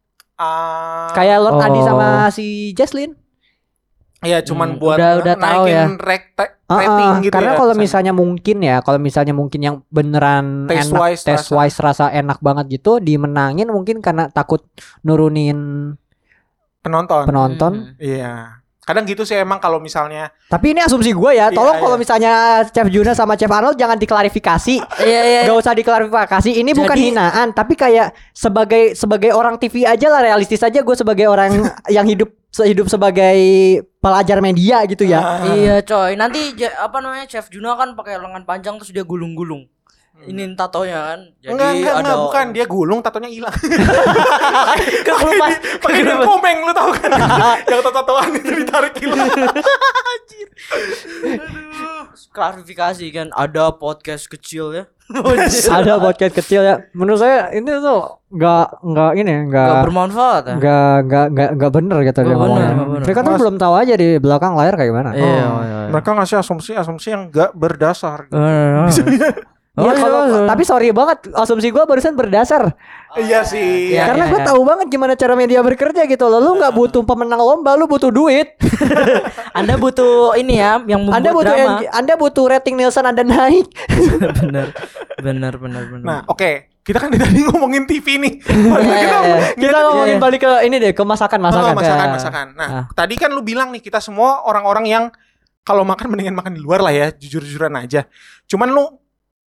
Speaker 2: Kayak
Speaker 1: Kayak Lord Adi
Speaker 3: Oh.
Speaker 1: sama si Jesslyn.
Speaker 2: ya cuman buat
Speaker 3: udah tahu ya.
Speaker 2: naikin rating gitu
Speaker 1: Karena
Speaker 2: ya.
Speaker 1: kalau misalnya mungkin yang beneran
Speaker 2: Taste wise
Speaker 1: rasa enak banget gitu dimenangin, mungkin karena takut nurunin
Speaker 2: penonton.
Speaker 1: penonton.
Speaker 2: Iya. Kadang gitu sih emang kalau misalnya
Speaker 1: Tapi ini asumsi gue ya. Tolong
Speaker 2: Iya,
Speaker 1: kalau
Speaker 2: iya.
Speaker 1: misalnya Chef Juna sama Chef Arnold jangan diklarifikasi.
Speaker 3: Iya.
Speaker 1: Gak usah diklarifikasi. Ini bukan
Speaker 3: Jadi-
Speaker 1: hinaan, tapi kayak sebagai orang TV aja lah, realistis aja. Gue sebagai orang yang hidup sebagai pelajar media gitu ya.
Speaker 3: Iya coy. Nanti apa namanya Chef Juna kan pakai lengan panjang terus dia gulung-gulung. Ini tatonya kan. Jadi
Speaker 2: enggak, bukan dia gulung, tatonya hilang.
Speaker 3: Kelupas.
Speaker 2: Pakai daun komeng lu tahu kan? Yang tatoan itu ditarik hilang. Anjir. Aduh.
Speaker 3: Klarifikasi kan ada podcast kecil ya.
Speaker 1: Ada podcast kecil ya. Menurut saya ini tuh nggak
Speaker 3: Gak bermanfaat ya.
Speaker 1: nggak bener gitu dia
Speaker 3: Nggak
Speaker 1: ngomongnya.
Speaker 3: bener, nggak bener.
Speaker 1: Mereka tuh
Speaker 2: Mas-
Speaker 1: belum tahu aja di belakang layar kayak gimana.
Speaker 3: Iya.
Speaker 2: Mereka ngasih asumsi yang enggak berdasar.
Speaker 1: Iya, tapi sorry banget, asumsi gue barusan berdasar.
Speaker 2: Iya sih.
Speaker 3: Iya.
Speaker 1: Karena gue tahu banget gimana cara media bekerja gitu loh. Lu nggak butuh pemenang lomba, lu butuh duit.
Speaker 3: Anda butuh ini ya yang membuat drama.
Speaker 1: Anda butuh rating Nielsen Anda naik.
Speaker 3: bener.
Speaker 2: Nah, oke. Kita kan tadi ngomongin TV nih.
Speaker 1: Kita ngomongin balik ke ini deh, ke masakan.
Speaker 2: Masakan. Nah,
Speaker 1: Ah.
Speaker 2: tadi kan lu bilang nih kita semua orang-orang yang kalau makan mendingan makan di luar lah ya, jujur-jujuran aja. Cuman lu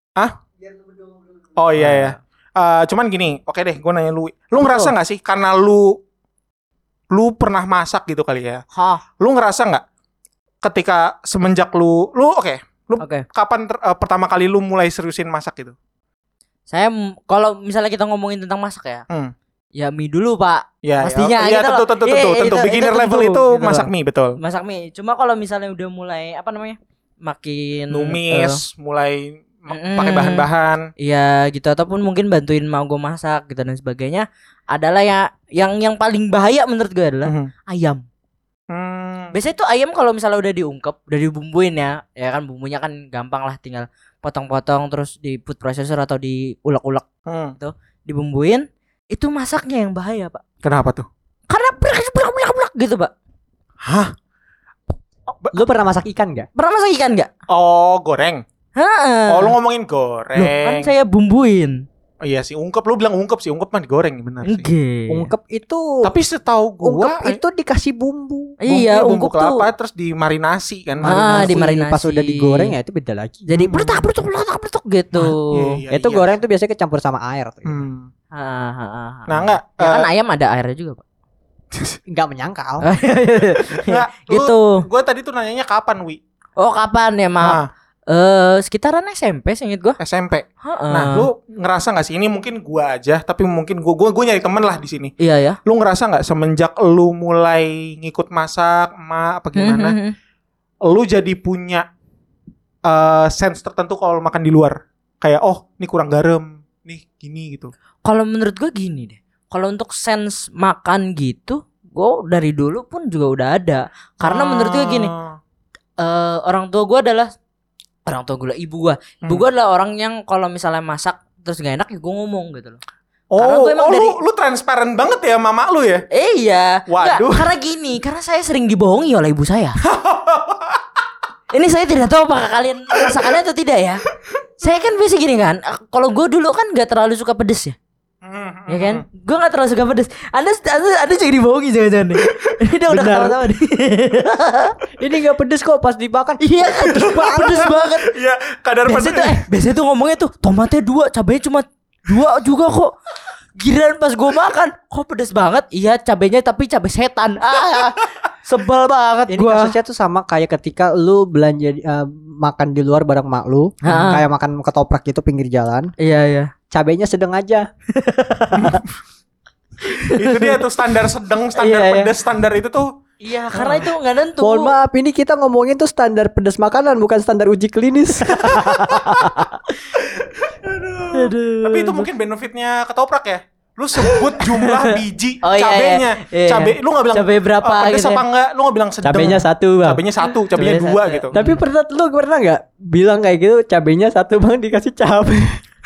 Speaker 2: Oh iya ya. Cuman gini, oke deh, gue nanya lu ngerasa nggak sih karena lu pernah masak gitu kali ya?
Speaker 3: Hah.
Speaker 2: Lu ngerasa nggak ketika semenjak lu
Speaker 3: Oke.
Speaker 2: kapan pertama kali lu mulai seriusin masak gitu?
Speaker 3: Saya kalau misalnya kita ngomongin tentang masak ya. Ya mie dulu, Pak.
Speaker 2: Ya,
Speaker 3: Pastinya
Speaker 2: ya,
Speaker 3: gitu
Speaker 2: tentu
Speaker 3: loh. Iya,
Speaker 2: tentu
Speaker 3: itu
Speaker 2: beginner
Speaker 3: tentu,
Speaker 2: level itu
Speaker 3: gitu
Speaker 2: masak
Speaker 3: loh.
Speaker 2: mie betul.
Speaker 3: Masak mie. Cuma kalau misalnya udah mulai apa namanya? Makin
Speaker 2: Numis, mulai
Speaker 3: Mm-mm.
Speaker 2: pakai bahan-bahan.
Speaker 3: Iya gitu, ataupun mungkin bantuin mau gue masak gitu dan sebagainya, adalah ya yang paling bahaya menurut gue adalah ayam. Biasanya tuh ayam kalau misalnya udah diungkep, udah dibumbuin ya kan bumbunya kan gampang lah, tinggal potong-potong terus di food processor atau diulek-ulek dibumbuin, itu masaknya yang bahaya, Pak.
Speaker 2: Kenapa tuh?
Speaker 3: Karena blak gitu, Pak.
Speaker 2: Hah?
Speaker 1: Lu pernah masak ikan gak?
Speaker 3: Pernah masak ikan nggak?
Speaker 2: Oh, goreng.
Speaker 3: Heeh.
Speaker 2: Oh, lu ngomongin
Speaker 3: Loh, kan
Speaker 2: goreng.
Speaker 3: saya bumbuin.
Speaker 2: Oh, iya sih, ungkep. Lu bilang ungkep sih. Ungkep mah digoreng, benar sih.
Speaker 3: Enggak.
Speaker 1: Ungkep itu
Speaker 2: Tapi setahu gua
Speaker 1: ungkep itu dikasih bumbu.
Speaker 3: Iya,
Speaker 2: bumbu
Speaker 3: ungkep tuh.
Speaker 2: kelapa terus dimarinasi kan.
Speaker 3: Dimarinasi.
Speaker 1: Pas udah digoreng ya itu beda lagi.
Speaker 3: Jadi peletak gitu.
Speaker 2: Iya,
Speaker 1: Itu
Speaker 2: iya.
Speaker 1: goreng tuh biasanya kecampur sama air tuh.
Speaker 2: Hmm.
Speaker 3: Nah,
Speaker 2: Nah, enggak.
Speaker 3: ya kan ayam ada airnya juga, Pak.
Speaker 1: Enggak menyangkal.
Speaker 2: Enggak,
Speaker 3: Gitu.
Speaker 2: Gue tadi tuh nanyanya kapan, Wi?
Speaker 3: Oh, kapan ya, maaf.
Speaker 2: Nah,
Speaker 3: Sekitaran SMP seinget gua.
Speaker 2: SMP.
Speaker 3: Heeh.
Speaker 2: Nah, lu ngerasa nggak sih ini mungkin gua aja, tapi mungkin gua nyari temen lah di sini.
Speaker 3: Iya ya.
Speaker 2: Lu ngerasa nggak semenjak lu mulai ngikut masak, emak apa gimana, lu jadi punya sense tertentu kalau makan di luar? Kayak oh, ini kurang garam, nih gini gitu.
Speaker 3: Kalau menurut gua gini deh. Kalau untuk sense makan gitu, gua dari dulu pun juga udah ada. Karena menurut gua gini, orang tua gue adalah ibu gue adalah orang yang kalau misalnya masak terus gak enak ya gue ngomong gitu loh. Karena
Speaker 2: Oh,
Speaker 3: gua emang
Speaker 2: lu transparan banget ya mama lu ya?
Speaker 3: Iya.
Speaker 2: Waduh.
Speaker 3: Karena saya sering dibohongi oleh ibu saya. Ini saya tidak tahu apakah kalian merasakannya atau tidak ya. Saya kan biasa gini kan, kalau gue dulu kan gak terlalu suka pedes ya. Ya kan, gue gak terlalu suka pedes. Anda juga dibohongi jangan-jangan nih. Ini udah
Speaker 1: Benar.
Speaker 3: ketawa-tawa nih.
Speaker 1: Ini enggak pedes kok pas dimakan.
Speaker 3: Iya kan, pedes banget.
Speaker 2: Iya, kadar
Speaker 3: Biasanya
Speaker 2: pedes.
Speaker 3: biasanya tuh ngomongnya tuh tomatnya 2, cabenya cuma 2 juga kok. Giliran pas gue makan, kok pedes banget. Iya cabenya tapi cabai setan. Sebel banget
Speaker 1: Ini
Speaker 3: gue.
Speaker 1: kasusnya tuh sama kayak ketika lu belanja makan di luar bareng mak lu, kayak makan ketoprak gitu pinggir jalan,
Speaker 3: Iya.
Speaker 1: cabenya sedang aja.
Speaker 2: Itu dia tuh standar sedang, standar
Speaker 1: Iya, iya.
Speaker 2: pedes, standar itu tuh.
Speaker 3: Iya karena itu nggak nentu.
Speaker 1: Mohon maaf, ini kita ngomongin tuh standar pedas makanan bukan standar uji klinis.
Speaker 3: Aduh.
Speaker 2: Tapi itu mungkin benefitnya ketoprak ya. Lu sebut jumlah biji
Speaker 3: Oh, iya,
Speaker 2: cabenya.
Speaker 3: iya.
Speaker 2: Cabe lu enggak bilang
Speaker 3: Cabai berapa
Speaker 2: pedes
Speaker 3: gitu
Speaker 2: apa
Speaker 3: ya.
Speaker 2: enggak? Lu enggak bilang sedang.
Speaker 1: Cabenya 1 bang.
Speaker 2: Cabenya 1, cabenya
Speaker 3: Cabenya
Speaker 2: 2
Speaker 3: satu.
Speaker 2: gitu.
Speaker 1: Tapi lu pernah nggak bilang kayak gitu? Cabenya 1 bang dikasih cabe.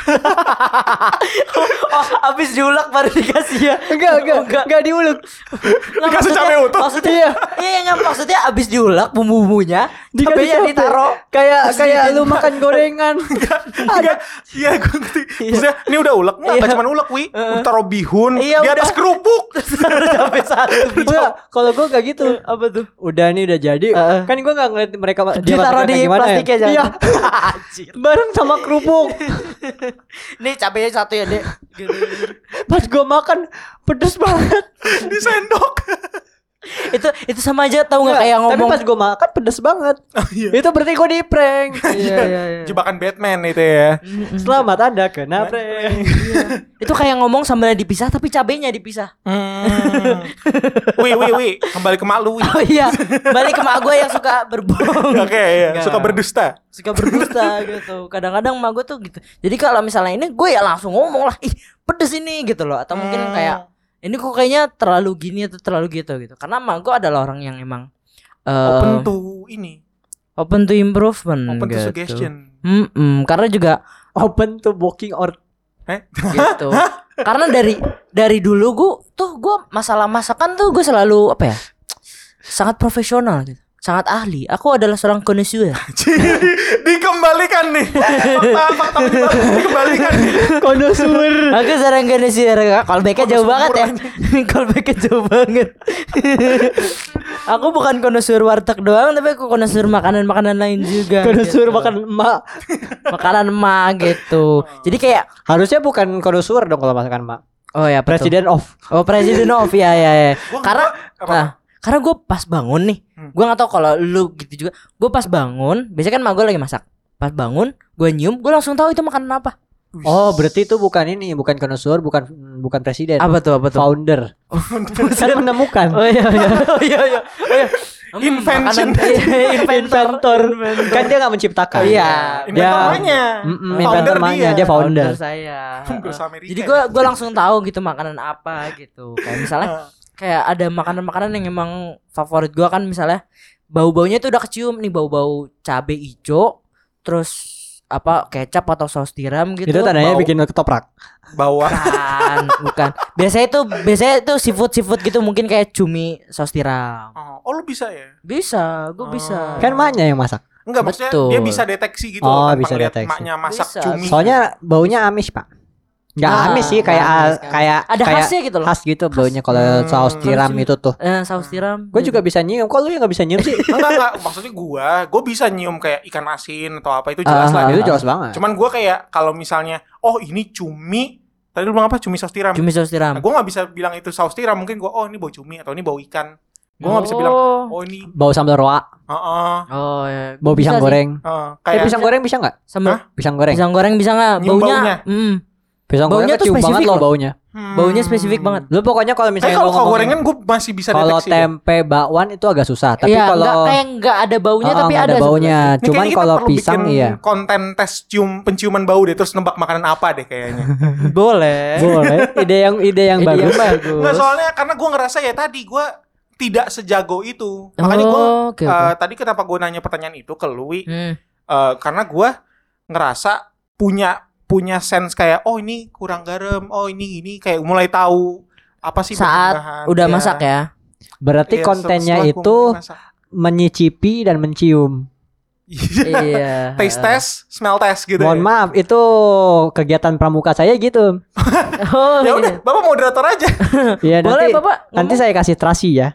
Speaker 3: Oh, abis diulek baru dikasih ya.
Speaker 1: Enggak diulek.
Speaker 2: Dikasih cabai utuh.
Speaker 3: Maksudnya iya maksudnya abis diulek bumbu-bumbunya,
Speaker 1: Dikasih
Speaker 3: cabenya
Speaker 1: cabe.
Speaker 3: ditaruh.
Speaker 1: Kayak lu makan gorengan.
Speaker 2: Iya, iya gue ngerti. Maksudnya ini udah ulek enggak? Enggak cuma ulek, Wi. Taruh bihun
Speaker 3: Iya,
Speaker 2: di atas
Speaker 3: udah.
Speaker 2: kerupuk.
Speaker 3: Cabai 1 biji.
Speaker 1: Enggak, kalau gue gak gitu.
Speaker 3: Apa tuh?
Speaker 1: Udah nih udah jadi. Kan gue gak ngeliat mereka
Speaker 3: Ditaruh
Speaker 1: masaknya
Speaker 3: di
Speaker 1: gimana
Speaker 3: plastiknya
Speaker 1: ya. Iya,
Speaker 3: jangan. Anjir.
Speaker 1: bareng sama kerupuk.
Speaker 3: Nih cabenya 1 ya, Dek.
Speaker 1: Pas gue makan pedes banget.
Speaker 2: Di sendok.
Speaker 3: itu sama aja tahu nggak kayak
Speaker 1: Tapi
Speaker 3: ngomong.
Speaker 1: pas gue makan pedes banget.
Speaker 2: Iya.
Speaker 1: Itu berarti gue di prank.
Speaker 3: Iya.
Speaker 2: Jebakan Batman itu ya.
Speaker 1: Selamat Anda kena prank.
Speaker 3: Itu kayak ngomong sambalnya dipisah tapi cabenya dipisah.
Speaker 2: Wi, kembali ke mak lu, Wi.
Speaker 3: Oh iya, balik ke mak gue yang suka berbohong.
Speaker 2: Oke, ya.
Speaker 3: Enggak.
Speaker 2: Suka berdusta.
Speaker 3: Suka berdusta gitu. Kadang-kadang mak gue tuh gitu. Jadi kalau misalnya ini gue ya langsung ngomong lah, ih pedes ini gitu loh. Atau mungkin kayak ini kok kayaknya terlalu gini atau terlalu gitu. Karena mak gue adalah orang yang emang
Speaker 2: Open to ini.
Speaker 3: open to improvement,
Speaker 2: Open to
Speaker 3: gitu.
Speaker 2: suggestion.
Speaker 3: Karena juga
Speaker 1: Open to booking or
Speaker 3: gitu. Karena dari dulu gue masalah masakan tuh gue selalu apa ya? Sangat profesional gitu. Sangat ahli. Aku adalah seorang connoisseur.
Speaker 2: Dikembalikan nih. Fakta dikembalikan nih.
Speaker 1: konusur.
Speaker 3: Aku seorang connoisseur. Callback-nya jauh banget ya. Callback-nya jauh banget. Aku bukan connoisseur warteg doang, tapi aku connoisseur makanan-makanan lain juga.
Speaker 1: Konusur
Speaker 3: gitu.
Speaker 1: makan emak.
Speaker 3: Makanan emak gitu. Jadi kayak
Speaker 1: Harusnya bukan konusur dong kalau masakan emak.
Speaker 3: oh ya apa tuh?
Speaker 1: Presiden of.
Speaker 3: Oh presiden of ya.
Speaker 2: Apa?
Speaker 3: Karena gue pas bangun nih, gue nggak tahu kalau lu gitu juga. Gue pas bangun, biasanya kan mak gue lagi masak. Pas bangun, gue nyium, gue langsung tahu itu makanan apa.
Speaker 1: Oh, berarti itu bukan ini, bukan konusur, bukan presiden.
Speaker 3: Apa tuh?
Speaker 1: Founder. Kan menemukan.
Speaker 3: Oh iya.
Speaker 2: Invention.
Speaker 1: Inventor. Kan dia nggak menciptakan.
Speaker 3: Iya.
Speaker 2: Inventornya.
Speaker 1: Inventornya dia founder.
Speaker 3: Saya.
Speaker 2: Bahasa Amerika.
Speaker 3: Jadi gue langsung tahu gitu makanan apa gitu. Kayak misalnya kayak ada makanan-makanan yang emang favorit gue kan misalnya bau-baunya tuh udah kecium nih bau-bau cabe ijo, terus kecap atau saus tiram gitu.
Speaker 1: Itu tandanya
Speaker 2: bau.
Speaker 1: bikin ketoprak.
Speaker 2: Bawah.
Speaker 3: Bukan. Biasanya itu seafood gitu mungkin kayak cumi saus tiram.
Speaker 2: Oh, lu bisa ya?
Speaker 3: Bisa, gue bisa.
Speaker 1: Kan emaknya yang masak.
Speaker 2: Enggak, maksudnya
Speaker 3: Betul.
Speaker 2: dia bisa deteksi gitu
Speaker 1: Oh,
Speaker 2: loh,
Speaker 1: bisa
Speaker 2: ngeliat
Speaker 1: deteksi.
Speaker 2: emaknya masak
Speaker 3: Bisa.
Speaker 2: cumi.
Speaker 1: Soalnya baunya amis, Pak. Enggak
Speaker 3: Nah,
Speaker 1: amis sih,
Speaker 3: nggak amis, nggak
Speaker 1: kayak
Speaker 3: Ada
Speaker 1: kayak
Speaker 3: khasnya gitu loh.
Speaker 1: khas gitu baunya kalau saus tiram itu tuh.
Speaker 3: Saus tiram.
Speaker 1: Gue juga bisa nyium. Kok lu yang gak bisa nyium sih?
Speaker 2: Enggak, maksudnya gue bisa nyium kayak ikan asin atau apa itu jelas lah.
Speaker 1: Itu jelas banget.
Speaker 2: Cuman gue kayak kalau misalnya, oh ini cumi, tadi lu bilang apa? Cumi saus tiram.
Speaker 3: Cumi saus tiram.
Speaker 2: Nah, gue nggak bisa bilang itu saus tiram, mungkin gue, oh ini bau cumi atau ini bau ikan. Gue nggak bisa bilang, oh ini,
Speaker 1: Bau sambal roa,
Speaker 3: Oh ya.
Speaker 1: bau pisang
Speaker 3: Bisa sih.
Speaker 1: goreng.
Speaker 2: kayak
Speaker 1: Pisang goreng bisa nggak?
Speaker 3: Sambal
Speaker 1: Pisang goreng.
Speaker 3: pisang goreng bisa nggak?
Speaker 2: Nyium
Speaker 3: Baunya.
Speaker 2: baunya.
Speaker 1: Pisang goreng
Speaker 3: Baunya tuh
Speaker 1: kecium banget
Speaker 3: spesifik
Speaker 1: loh
Speaker 3: loh.
Speaker 1: baunya.
Speaker 3: Baunya spesifik banget.
Speaker 1: Lu pokoknya kalau
Speaker 2: Tapi
Speaker 1: misalnya
Speaker 2: kalau
Speaker 1: lu ngomongin-
Speaker 2: gorengan gue masih bisa
Speaker 1: kalau
Speaker 2: deteksi. deh.
Speaker 1: tempe bakwan itu agak susah. Tapi
Speaker 3: Iya,
Speaker 1: kalau
Speaker 3: nggak ada baunya tapi
Speaker 1: nggak
Speaker 3: ada
Speaker 1: ada baunya.
Speaker 2: Ini
Speaker 1: Cuman
Speaker 2: kayaknya kita
Speaker 1: kalau
Speaker 2: perlu
Speaker 1: pisang
Speaker 2: bikin
Speaker 1: iya.
Speaker 2: konten tes penciuman bau deh, terus nebak makanan apa deh kayaknya.
Speaker 3: sebenarnya. Boleh.
Speaker 1: Boleh. Ide yang
Speaker 3: Ide yang
Speaker 1: bagus.
Speaker 2: Nggak, soalnya karena gue ngerasa ya tadi gue tidak sejago itu. Makanya gue
Speaker 3: Oke.
Speaker 2: tadi kenapa gue nanya pertanyaan itu ke Louis,
Speaker 3: Hmm.
Speaker 2: karena gue ngerasa punya sense kayak oh ini kurang garam, oh ini kayak mulai tahu apa sih
Speaker 3: Saat
Speaker 2: bahan-bahan.
Speaker 3: udah
Speaker 2: Iya.
Speaker 3: masak ya.
Speaker 1: Berarti
Speaker 2: Iya,
Speaker 1: kontennya
Speaker 2: setelah gua
Speaker 1: itu
Speaker 2: mulai masak.
Speaker 1: menyicipi dan mencium.
Speaker 3: Iya.
Speaker 2: Taste test, smell test gitu.
Speaker 1: Mohon
Speaker 2: ya.
Speaker 1: maaf, itu kegiatan pramuka saya gitu.
Speaker 3: Oh,
Speaker 2: Ya
Speaker 3: iya.
Speaker 2: udah, Bapak moderator aja.
Speaker 1: Iya,
Speaker 3: Boleh
Speaker 1: nanti
Speaker 3: Bapak.
Speaker 1: nanti saya kasih terasi ya.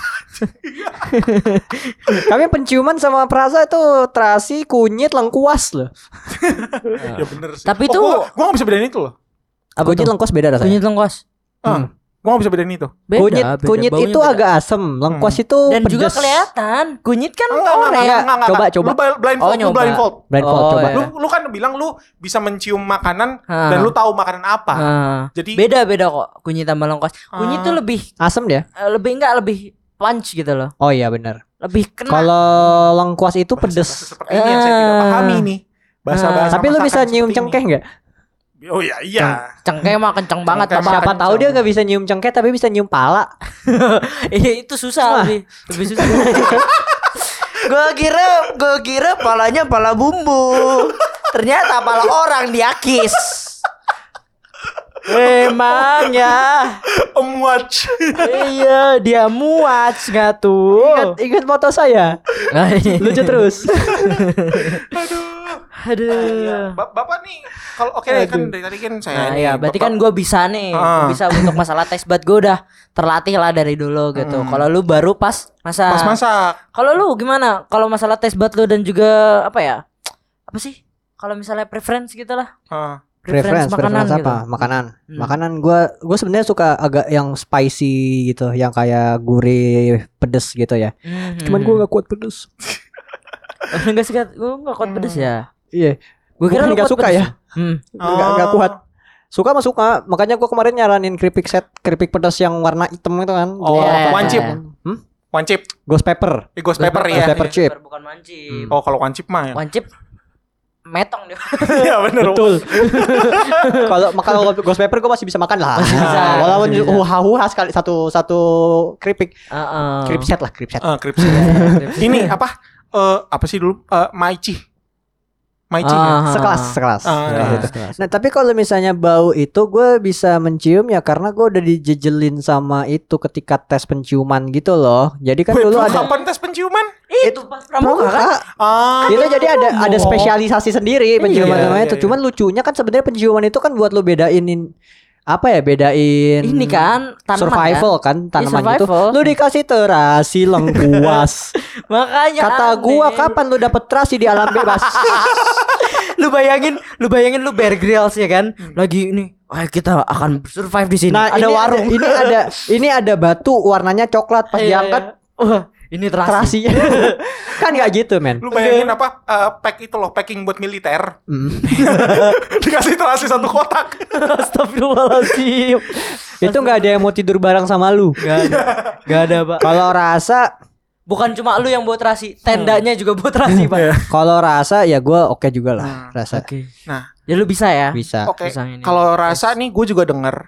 Speaker 1: Kami penciuman sama perasa itu terasi, kunyit, lengkuas loh.
Speaker 2: Ya bener sih.
Speaker 3: Tapi
Speaker 2: Oh,
Speaker 3: tuh-
Speaker 2: gua nggak bisa bedain itu loh.
Speaker 3: Apa
Speaker 1: Kunyit
Speaker 3: tuh?
Speaker 1: lengkuas beda rasanya.
Speaker 3: Kunyit lengkuas.
Speaker 2: Gua nggak bisa bedain itu.
Speaker 3: Beda,
Speaker 1: Kunyit
Speaker 3: baunya
Speaker 1: itu
Speaker 3: beda.
Speaker 1: agak asem, lengkuas itu
Speaker 3: Dan juga
Speaker 1: pedas.
Speaker 3: kelihatan kunyit kan
Speaker 2: Enggak.
Speaker 1: Coba.
Speaker 2: Lu blindfold,
Speaker 3: Oh,
Speaker 2: lu
Speaker 3: nyoba.
Speaker 2: blindfold.
Speaker 1: Blindfold,
Speaker 3: Oh,
Speaker 1: coba.
Speaker 3: iya.
Speaker 2: Lu kan bilang lu bisa mencium makanan
Speaker 3: Ah.
Speaker 2: dan lu tahu makanan apa. Jadi
Speaker 3: Beda kok kunyit sama lengkuas. Kunyit tuh lebih
Speaker 1: Asem dia.
Speaker 3: lebih punch gitu loh.
Speaker 1: Oh iya benar.
Speaker 3: Lebih kena.
Speaker 1: Kalau lengkuas itu pedes.
Speaker 2: seperti ini yang saya tidak pahami nih. Bahasa-bahasa
Speaker 1: Tapi lu
Speaker 2: masakan
Speaker 1: bisa nyium
Speaker 2: seperti
Speaker 1: cengkeh
Speaker 2: ini.
Speaker 1: nggak?
Speaker 2: Oh iya.
Speaker 3: Cengkeh mah kenceng banget
Speaker 2: Cengkeh
Speaker 3: Bapak.
Speaker 1: Siapa tahu dia nggak bisa nyium cengkeh tapi bisa nyium pala.
Speaker 3: Itu susah
Speaker 1: Wah.
Speaker 3: lebih susah. Gua kira palanya pala bumbu. Ternyata pala orang diakis. Emang ya.
Speaker 2: Watch.
Speaker 3: Iya, dia muat nggak tuh?
Speaker 1: Ingat foto saya. Lucu terus.
Speaker 3: Aduh.
Speaker 2: Bapak nih kalau oke deh, kan dari tadi kan saya
Speaker 3: Nah
Speaker 2: nih,
Speaker 3: ya berarti
Speaker 2: Bapak-
Speaker 3: kan gue bisa nih. Gua bisa untuk masalah tes buat gue udah terlatih lah dari dulu gitu. Kalau lu baru pas masak.
Speaker 2: pas masak.
Speaker 3: Kalau lu gimana? Kalau masalah tes buat lu dan juga apa ya? Apa sih? Kalau misalnya preference gitu lah.
Speaker 1: Preference
Speaker 3: makanan gitu.
Speaker 1: apa? Makanan. Makanan gua sebenarnya suka agak yang spicy gitu, yang kayak gurih, pedes gitu ya. Cuman gua gak kuat pedes.
Speaker 3: enggak sih, gue enggak kuat pedes ya.
Speaker 1: Iya.
Speaker 3: Gue kira lu
Speaker 1: Bukan nggak
Speaker 3: kuat
Speaker 1: suka
Speaker 3: pedes.
Speaker 1: ya. Gak
Speaker 2: Oh.
Speaker 1: kuat. Suka mah suka. Makanya gua kemarin nyaranin keripik pedas yang warna hitam itu kan.
Speaker 2: Oh,
Speaker 3: Iya.
Speaker 2: one chip.
Speaker 1: Hmm?
Speaker 2: One chip.
Speaker 1: Ghost pepper.
Speaker 2: Ghost pepper ya.
Speaker 1: Ghost pepper chip.
Speaker 3: Bukan mancip.
Speaker 2: Oh, kalau one chip mah ya.
Speaker 3: Wancip metong dia.
Speaker 2: Iya benar.
Speaker 1: Betul. Kalau ghost pepper gua masih bisa makan lah.
Speaker 3: Masih bisa.
Speaker 1: Walaupun
Speaker 3: Masih bisa.
Speaker 1: huha sekali satu keripik.
Speaker 3: Heeh.
Speaker 1: Kripset lah, kripset.
Speaker 2: Kripsi. Ini apa? Apa sih dulu? Maici. Maici.
Speaker 1: Sekelas.
Speaker 2: Ah,
Speaker 1: Nah tapi kalau misalnya bau itu gue bisa mencium ya karena gue udah dijejelin sama itu ketika tes penciuman gitu loh. Jadi kan dulu ada
Speaker 2: kapan tes penciuman?
Speaker 3: Itu pas pramuka kan?
Speaker 1: itu jadi ada
Speaker 2: Oh.
Speaker 1: spesialisasi sendiri penciuman
Speaker 2: Iya,
Speaker 1: namanya
Speaker 2: iya,
Speaker 1: itu. Cuman lucunya kan sebenarnya penciuman itu kan buat lo bedainin apa ya, bedain
Speaker 3: Ini kan tanaman
Speaker 1: survival kan tanaman itu.
Speaker 3: survival.
Speaker 1: Lu dikasih terasi lengkuas.
Speaker 3: Makanya
Speaker 1: Kata
Speaker 3: aneh.
Speaker 1: gua kapan lu dapet terasi di alam bebas?
Speaker 3: lu bayangin lu Bear Grylls ya kan? Lagi ini, wah kita akan survive di sini.
Speaker 1: Nah,
Speaker 3: ada
Speaker 1: ini
Speaker 3: warung.
Speaker 1: ini ada batu warnanya coklat pas
Speaker 3: Iya,
Speaker 1: diangkat
Speaker 3: iya. Wah, ini terasi.
Speaker 1: terasinya. Kan nggak gitu, men.
Speaker 2: Lu bayangin apa? Pack itu loh, packing buat militer.
Speaker 1: Mm.
Speaker 2: Dikasih terasi satu kotak.
Speaker 3: Astagfirullahaladzim.
Speaker 1: Itu nggak ada yang mau tidur bareng sama lu.
Speaker 3: Gak ada, Pak.
Speaker 1: Kalau rasa,
Speaker 3: Bukan cuma lu yang buat terasi, tendanya juga buat terasi, Pak.
Speaker 1: kalau rasa ya gue oke juga lah rasa.
Speaker 3: Oke.
Speaker 2: Nah,
Speaker 3: Ya lu bisa ya?
Speaker 1: Bisa.
Speaker 2: oke.
Speaker 3: Pisang ini.
Speaker 2: Kalau rasa nih gue juga denger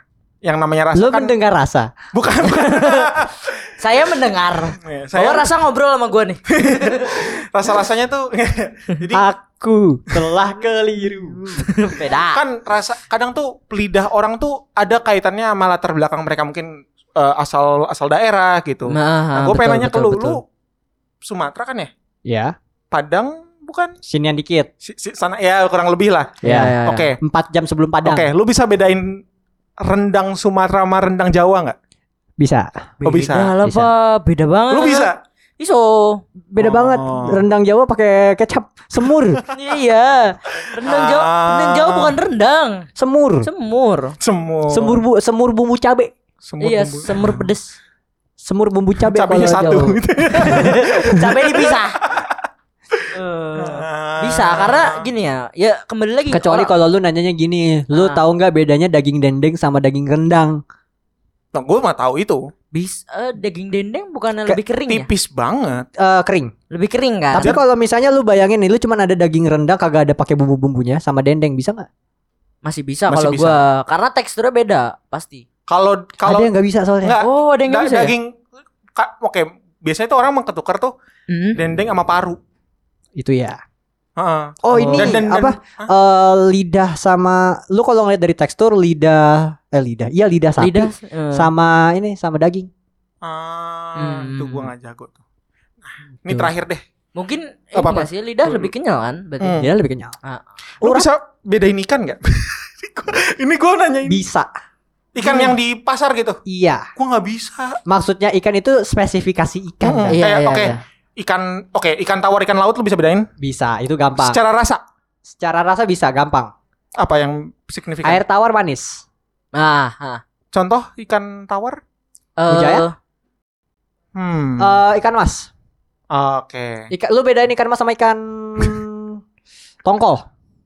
Speaker 2: yang namanya rasa
Speaker 1: Lu
Speaker 2: kan
Speaker 1: mendengar rasa.
Speaker 2: bukan.
Speaker 3: Saya mendengar.
Speaker 2: Ya,
Speaker 3: Bahwa rasa ngobrol sama gue nih.
Speaker 2: rasa-rasanya tuh jadi
Speaker 1: Aku telah keliru.
Speaker 3: Beda.
Speaker 2: kan rasa kadang tuh lidah orang tuh ada kaitannya sama latar belakang mereka mungkin asal daerah gitu. Nah, gue
Speaker 3: betul,
Speaker 2: pengen nanya ke
Speaker 3: betul,
Speaker 2: lu,
Speaker 3: betul.
Speaker 2: lu Sumatera kan ya?
Speaker 1: Ya,
Speaker 2: Padang bukan?
Speaker 1: sinian dikit.
Speaker 2: Sana ya kurang lebih lah.
Speaker 1: Ya.
Speaker 2: Oke.
Speaker 1: 4 jam sebelum Padang.
Speaker 2: Oke, lu bisa bedain rendang Sumatera sama rendang Jawa nggak?
Speaker 1: Bisa.
Speaker 2: Oh, bisa.
Speaker 3: Beda lah,
Speaker 1: Bisa.
Speaker 3: Pak. Beda banget.
Speaker 2: Lu bisa?
Speaker 3: Iso.
Speaker 1: Beda
Speaker 2: Oh.
Speaker 1: banget. Rendang Jawa pakai kecap semur.
Speaker 3: Iya. Rendang Jawa bukan rendang.
Speaker 1: Semur.
Speaker 3: Semur.
Speaker 2: Semur
Speaker 1: Bumbu cabe.
Speaker 3: Iya,
Speaker 2: bumbu.
Speaker 3: semur pedes.
Speaker 1: Semur bumbu cabe
Speaker 2: Cabenya
Speaker 1: kalau
Speaker 2: satu.
Speaker 1: Jawa.
Speaker 3: Cabai dipisah. Bisa karena gini ya kembali lagi
Speaker 1: Kecuali kalau lu nanyanya gini, lu
Speaker 3: Ah.
Speaker 1: tahu nggak bedanya daging dendeng sama daging rendang?
Speaker 2: Nah, gue mah tahu itu.
Speaker 3: daging dendeng bukannya
Speaker 2: Kayak
Speaker 3: lebih kering ya?
Speaker 2: tipis banget.
Speaker 1: Kering.
Speaker 3: Lebih kering kan?
Speaker 1: Tapi kalau misalnya lu bayangin nih, lu cuman ada daging rendang kagak ada pakai bumbu-bumbunya sama dendeng, bisa nggak?
Speaker 3: Masih bisa
Speaker 2: Masih
Speaker 3: kalau
Speaker 2: bisa.
Speaker 3: gua karena teksturnya beda pasti.
Speaker 2: Kalau
Speaker 1: Ada yang nggak bisa soalnya.
Speaker 2: Nggak,
Speaker 3: Oh, ada yang nggak bisa ya?
Speaker 2: daging oke, biasanya tuh orang mengketukar tuh
Speaker 3: Hmm.
Speaker 2: dendeng sama paru.
Speaker 1: Itu ya.
Speaker 2: Heeh.
Speaker 1: Oh, ini
Speaker 2: Dan-
Speaker 1: apa? Lidah sama lu kalau ngeliat dari tekstur lidah sapi
Speaker 3: Lidah
Speaker 1: sama ini sama daging.
Speaker 2: Itu gua nggak jago tuh. Nah, ini
Speaker 1: Tuh.
Speaker 2: terakhir deh.
Speaker 3: mungkin
Speaker 2: Apa-apa?
Speaker 3: enggak sih lidah lebih kenyal kan berarti.
Speaker 1: Lidah lebih kenyal.
Speaker 2: Lu
Speaker 1: Orang-
Speaker 2: bisa bedain ikan nggak? Ini gua nanya
Speaker 1: Bisa.
Speaker 2: ikan yang di pasar gitu.
Speaker 1: Iya.
Speaker 2: Gua nggak bisa.
Speaker 1: Maksudnya ikan itu spesifikasi ikan. kan?
Speaker 3: Iya,
Speaker 2: Kayak,
Speaker 3: iya,
Speaker 2: oke.
Speaker 3: iya.
Speaker 2: Ikan tawar, ikan laut lu bisa bedain?
Speaker 1: Bisa, itu gampang.
Speaker 2: Secara rasa
Speaker 1: Secara rasa bisa gampang.
Speaker 2: apa yang signifikan?
Speaker 1: Air tawar manis.
Speaker 2: Contoh ikan tawar?
Speaker 1: Mujaya? Ikan mas.
Speaker 2: Oke.
Speaker 1: Lu bedain ikan mas sama ikan tongkol.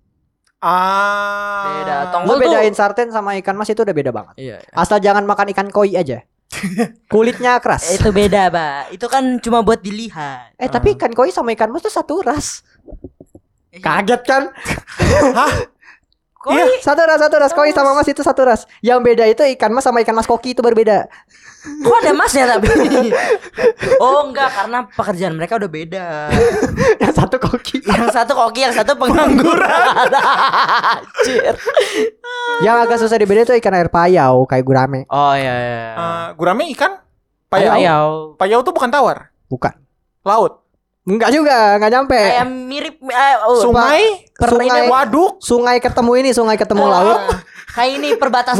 Speaker 3: Beda.
Speaker 1: Lu
Speaker 3: Tongkol tuh-
Speaker 1: bedain sarden sama ikan mas itu udah beda banget.
Speaker 3: Iya.
Speaker 1: Asal jangan makan ikan koi aja. Kulitnya keras.
Speaker 3: Itu beda, Pak. Itu kan cuma buat dilihat.
Speaker 1: Tapi ikan koi sama ikan mas itu satu ras. Kaget kan?
Speaker 2: Hah?
Speaker 3: Koi
Speaker 2: Iya.
Speaker 1: Satu ras. Koi sama mas itu satu ras. Yang beda itu ikan mas sama ikan mas koki itu berbeda.
Speaker 3: kok ada masnya tapi? Oh, enggak, karena pekerjaan mereka udah beda.
Speaker 1: Yang satu koki.
Speaker 3: Yang satu koki, yang satu pengangguran. Anjir.
Speaker 1: Yang agak susah dibedain itu ikan air payau kayak gurame.
Speaker 3: Oh iya iya.
Speaker 2: Gurame ikan? Payau.
Speaker 3: Payau.
Speaker 2: Payau tuh bukan tawar.
Speaker 1: Bukan.
Speaker 2: Laut.
Speaker 1: Enggak juga, enggak nyampe.
Speaker 3: Kayak mirip
Speaker 2: Sungai.
Speaker 1: Sungai.
Speaker 2: Waduk.
Speaker 1: Sungai ketemu laut.
Speaker 3: Kayak ini perbatasan.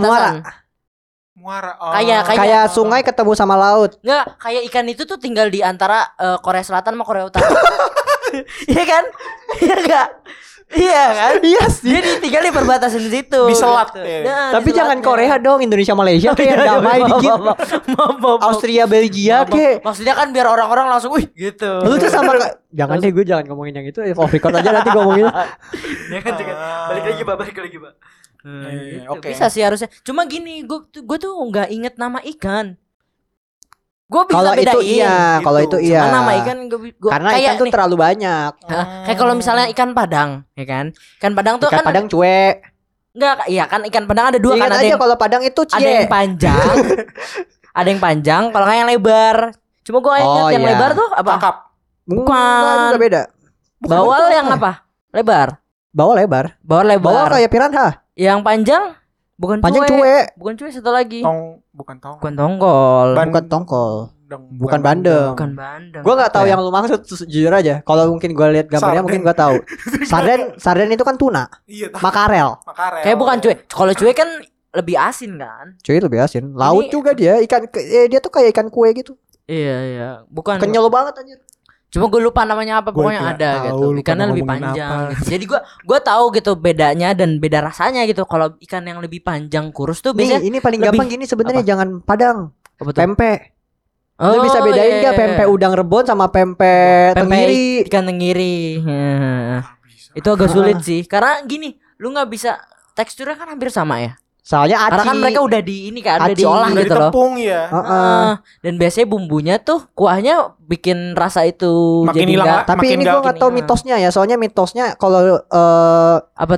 Speaker 2: Muara.
Speaker 1: Kayak sungai ketemu sama laut.
Speaker 3: Enggak, kayak ikan itu tuh tinggal di antara Korea Selatan sama Korea Utara. Iya kan? Iya enggak? Iya kan?
Speaker 1: Iya sih.
Speaker 3: Dia tinggal di perbatasan situ.
Speaker 2: Di selat,
Speaker 3: gitu.
Speaker 2: ya.
Speaker 3: Nah,
Speaker 1: Tapi
Speaker 3: di
Speaker 1: jangan
Speaker 3: selatnya.
Speaker 1: Korea dong, Indonesia Malaysia kayak
Speaker 3: Iya,
Speaker 1: damai
Speaker 3: maaf,
Speaker 1: dikit.
Speaker 3: maaf.
Speaker 1: Austria Belgia kayak.
Speaker 3: Maksudnya kan biar orang-orang langsung wih gitu.
Speaker 1: Lu tuh sama jangan deh, gue jangan ngomongin yang itu. Off record aja nanti ngomongin.
Speaker 3: Jangan. Balik lagi, Pak.
Speaker 2: Iya,
Speaker 3: Gitu.
Speaker 2: oke.
Speaker 3: Bisa sih harusnya. Cuma gini, gue tuh nggak inget nama ikan. Gue bisa
Speaker 1: Kalau
Speaker 3: bedain.
Speaker 1: itu iya, kalau itu
Speaker 2: Gitu.
Speaker 1: iya.
Speaker 3: Cuma nama ikan gue
Speaker 1: Karena ikan tuh terlalu banyak.
Speaker 3: kayak kalau misalnya ikan padang, ya kan? Ikan padang tuh
Speaker 1: Ikan
Speaker 3: kan
Speaker 1: padang cuek.
Speaker 3: enggak, iya kan ikan padang ada dua
Speaker 1: Ingat
Speaker 3: kan,
Speaker 1: aja kalau padang itu
Speaker 3: ada yang
Speaker 1: cie.
Speaker 3: panjang, ada yang panjang, kalau nggak yang lebar. Cuma gue ingat
Speaker 1: Oh,
Speaker 3: yang
Speaker 1: iya.
Speaker 3: lebar tuh apa?
Speaker 2: Kakap.
Speaker 3: Bukan.
Speaker 1: Enggak beda.
Speaker 3: Bawal yang apa? Lebar.
Speaker 1: Bawal lebar.
Speaker 3: Bawal lebar.
Speaker 1: Bawal kayak piranha.
Speaker 3: Yang panjang bukan
Speaker 1: Panjang
Speaker 3: cuek.
Speaker 1: cuek.
Speaker 3: Bukan cuek, satu lagi.
Speaker 2: Bukan tong.
Speaker 3: Bukan tongkol.
Speaker 1: Bukan tongkol. Bukan
Speaker 2: bandeng.
Speaker 1: bandeng.
Speaker 3: Bukan bandeng.
Speaker 1: Gue nggak tahu
Speaker 3: Apa ya?
Speaker 1: yang lu maksud, jujur aja. Kalau mungkin gue lihat gambarnya
Speaker 2: Sarden.
Speaker 1: mungkin gue tahu. Sarden itu kan tuna,
Speaker 2: Iya,
Speaker 1: makarel.
Speaker 2: makarel.
Speaker 3: Kayak bukan cuek. Kalau cuek kan lebih asin kan?
Speaker 1: Cuy lebih asin. Laut
Speaker 3: Ini-
Speaker 1: juga dia, dia tuh kayak ikan kue gitu.
Speaker 3: Iya. Bukan.
Speaker 1: Kenyal banget anjir.
Speaker 3: Cuma gue lupa namanya apa,
Speaker 2: Gua
Speaker 3: pokoknya
Speaker 2: nggak
Speaker 3: ada
Speaker 2: tahu
Speaker 3: gitu.
Speaker 2: lu
Speaker 3: Ikannya
Speaker 2: pada
Speaker 3: lebih
Speaker 2: ngomongin
Speaker 3: panjang.
Speaker 2: apa.
Speaker 3: Gitu. Jadi gue tahu gitu bedanya dan beda rasanya gitu. Kalau ikan yang lebih panjang kurus tuh
Speaker 1: Nih,
Speaker 3: biasanya
Speaker 1: ini paling
Speaker 3: lebih-
Speaker 1: gampang gini sebenarnya,
Speaker 3: apa?
Speaker 1: jangan padang,
Speaker 3: apa tuh?
Speaker 1: pempek.
Speaker 3: Oh,
Speaker 1: Lu bisa bedain
Speaker 3: iya,
Speaker 1: gak pempek udang rebon sama pempek tenggiri?
Speaker 3: ikan tenggiri.
Speaker 2: Bisa.
Speaker 3: Itu agak sulit sih. Karena gini, lu nggak bisa, teksturnya kan hampir sama ya.
Speaker 1: Soalnya aci.
Speaker 3: Karena kan mereka udah di ini kan, udah
Speaker 1: Aci.
Speaker 3: diolah
Speaker 2: Udah
Speaker 3: gitu loh.
Speaker 2: ditepung ya.
Speaker 1: Heeh.
Speaker 3: Dan biasanya bumbunya tuh kuahnya bikin rasa itu
Speaker 2: Makin
Speaker 3: jadi
Speaker 2: hilang
Speaker 3: nggak
Speaker 2: lah.
Speaker 1: Tapi
Speaker 2: makin
Speaker 1: ini
Speaker 2: nggak
Speaker 1: gue nggak tahu
Speaker 3: gini,
Speaker 1: mitosnya ya. Soalnya mitosnya kalau
Speaker 3: apa tuh?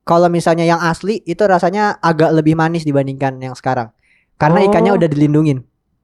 Speaker 1: kalau misalnya yang asli itu rasanya agak lebih manis dibandingkan yang sekarang. Karena ikannya udah dilindungin.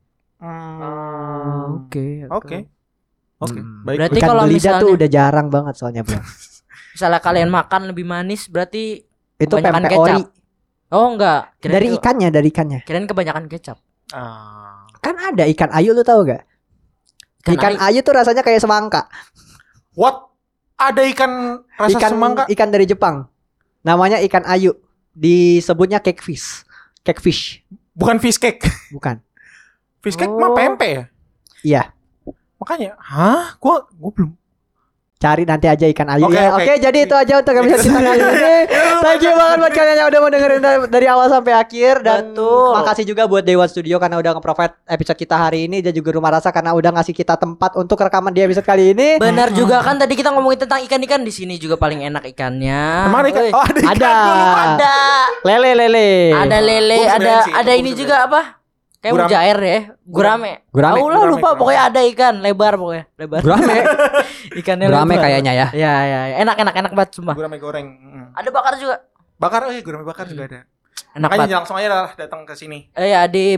Speaker 3: Oke.
Speaker 2: Oke. Baik.
Speaker 3: Berarti
Speaker 1: Ikan
Speaker 3: kalau
Speaker 1: belida
Speaker 3: misalnya
Speaker 1: tuh udah jarang banget soalnya, Bro.
Speaker 3: misalnya kalian makan lebih manis berarti
Speaker 1: Itu
Speaker 3: kebanyakan
Speaker 1: pempek
Speaker 3: kecap.
Speaker 1: ori.
Speaker 3: Oh enggak.
Speaker 1: Dari ikannya.
Speaker 3: Kirain kebanyakan kecap.
Speaker 1: Kan ada ikan ayu, lu tahu gak? Ikan ayu tuh rasanya kayak semangka.
Speaker 2: What? Ada ikan rasa semangka?
Speaker 1: Ikan dari Jepang. Namanya ikan ayu. Disebutnya cakefish.
Speaker 2: Bukan fish cake.
Speaker 1: Bukan.
Speaker 2: Fish cake mah pempek ya?
Speaker 1: Iya.
Speaker 2: Makanya, hah? Gua belum.
Speaker 1: Cari nanti aja ikan ayu.
Speaker 2: Oke,
Speaker 1: Ya,
Speaker 2: oke.
Speaker 1: oke, jadi itu aja untuk episode kita kali ini. Thank you banget buat kalian yang udah mau dengerin dari awal sampai akhir. Dan
Speaker 3: Betul.
Speaker 1: makasih juga buat Dewan Studio karena udah nge-provide episode kita hari ini. Dan juga Rumah Rasa karena udah ngasih kita tempat untuk rekaman di episode kali ini.
Speaker 3: Benar juga kan tadi kita ngomongin tentang ikan-ikan, di sini juga paling enak ikannya.
Speaker 2: Emang ada ikan?
Speaker 3: Woi.
Speaker 2: Oh, ada ikan.
Speaker 1: Ada.
Speaker 3: Ada.
Speaker 1: Lele.
Speaker 3: Ada lele,
Speaker 2: Gua
Speaker 3: ada
Speaker 2: sebenarnya sih,
Speaker 3: ada
Speaker 2: gua
Speaker 3: ini
Speaker 2: sebenarnya.
Speaker 3: juga apa? Kayak
Speaker 2: Gurame.
Speaker 3: mujair ya, gurame.
Speaker 1: Gurame.
Speaker 3: Tahu lah, lupa
Speaker 2: Gurame.
Speaker 3: pokoknya ada ikan lebar pokoknya, lebar.
Speaker 1: Gurame.
Speaker 3: Ikannya
Speaker 1: Gurame
Speaker 3: lebar.
Speaker 1: kayaknya ya.
Speaker 3: Ya, enak banget sumpah.
Speaker 2: Gurame goreng.
Speaker 3: Ada bakar juga.
Speaker 2: Bakar, gurame bakar juga ada.
Speaker 3: Enak
Speaker 2: Makanya
Speaker 3: banget.
Speaker 2: langsung aja lah datang ke sini.
Speaker 3: Ya di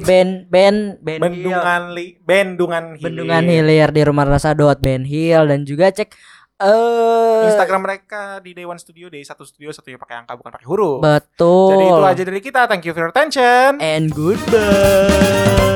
Speaker 2: Bendungan
Speaker 3: Hilir di Rumah Rasa Ben Hill, dan juga cek
Speaker 2: Instagram mereka di Dewan Studio, D1 Studio, satunya pakai angka bukan pakai huruf.
Speaker 3: betul.
Speaker 2: Jadi itu aja dari kita. Thank you for your attention.
Speaker 3: And goodbye.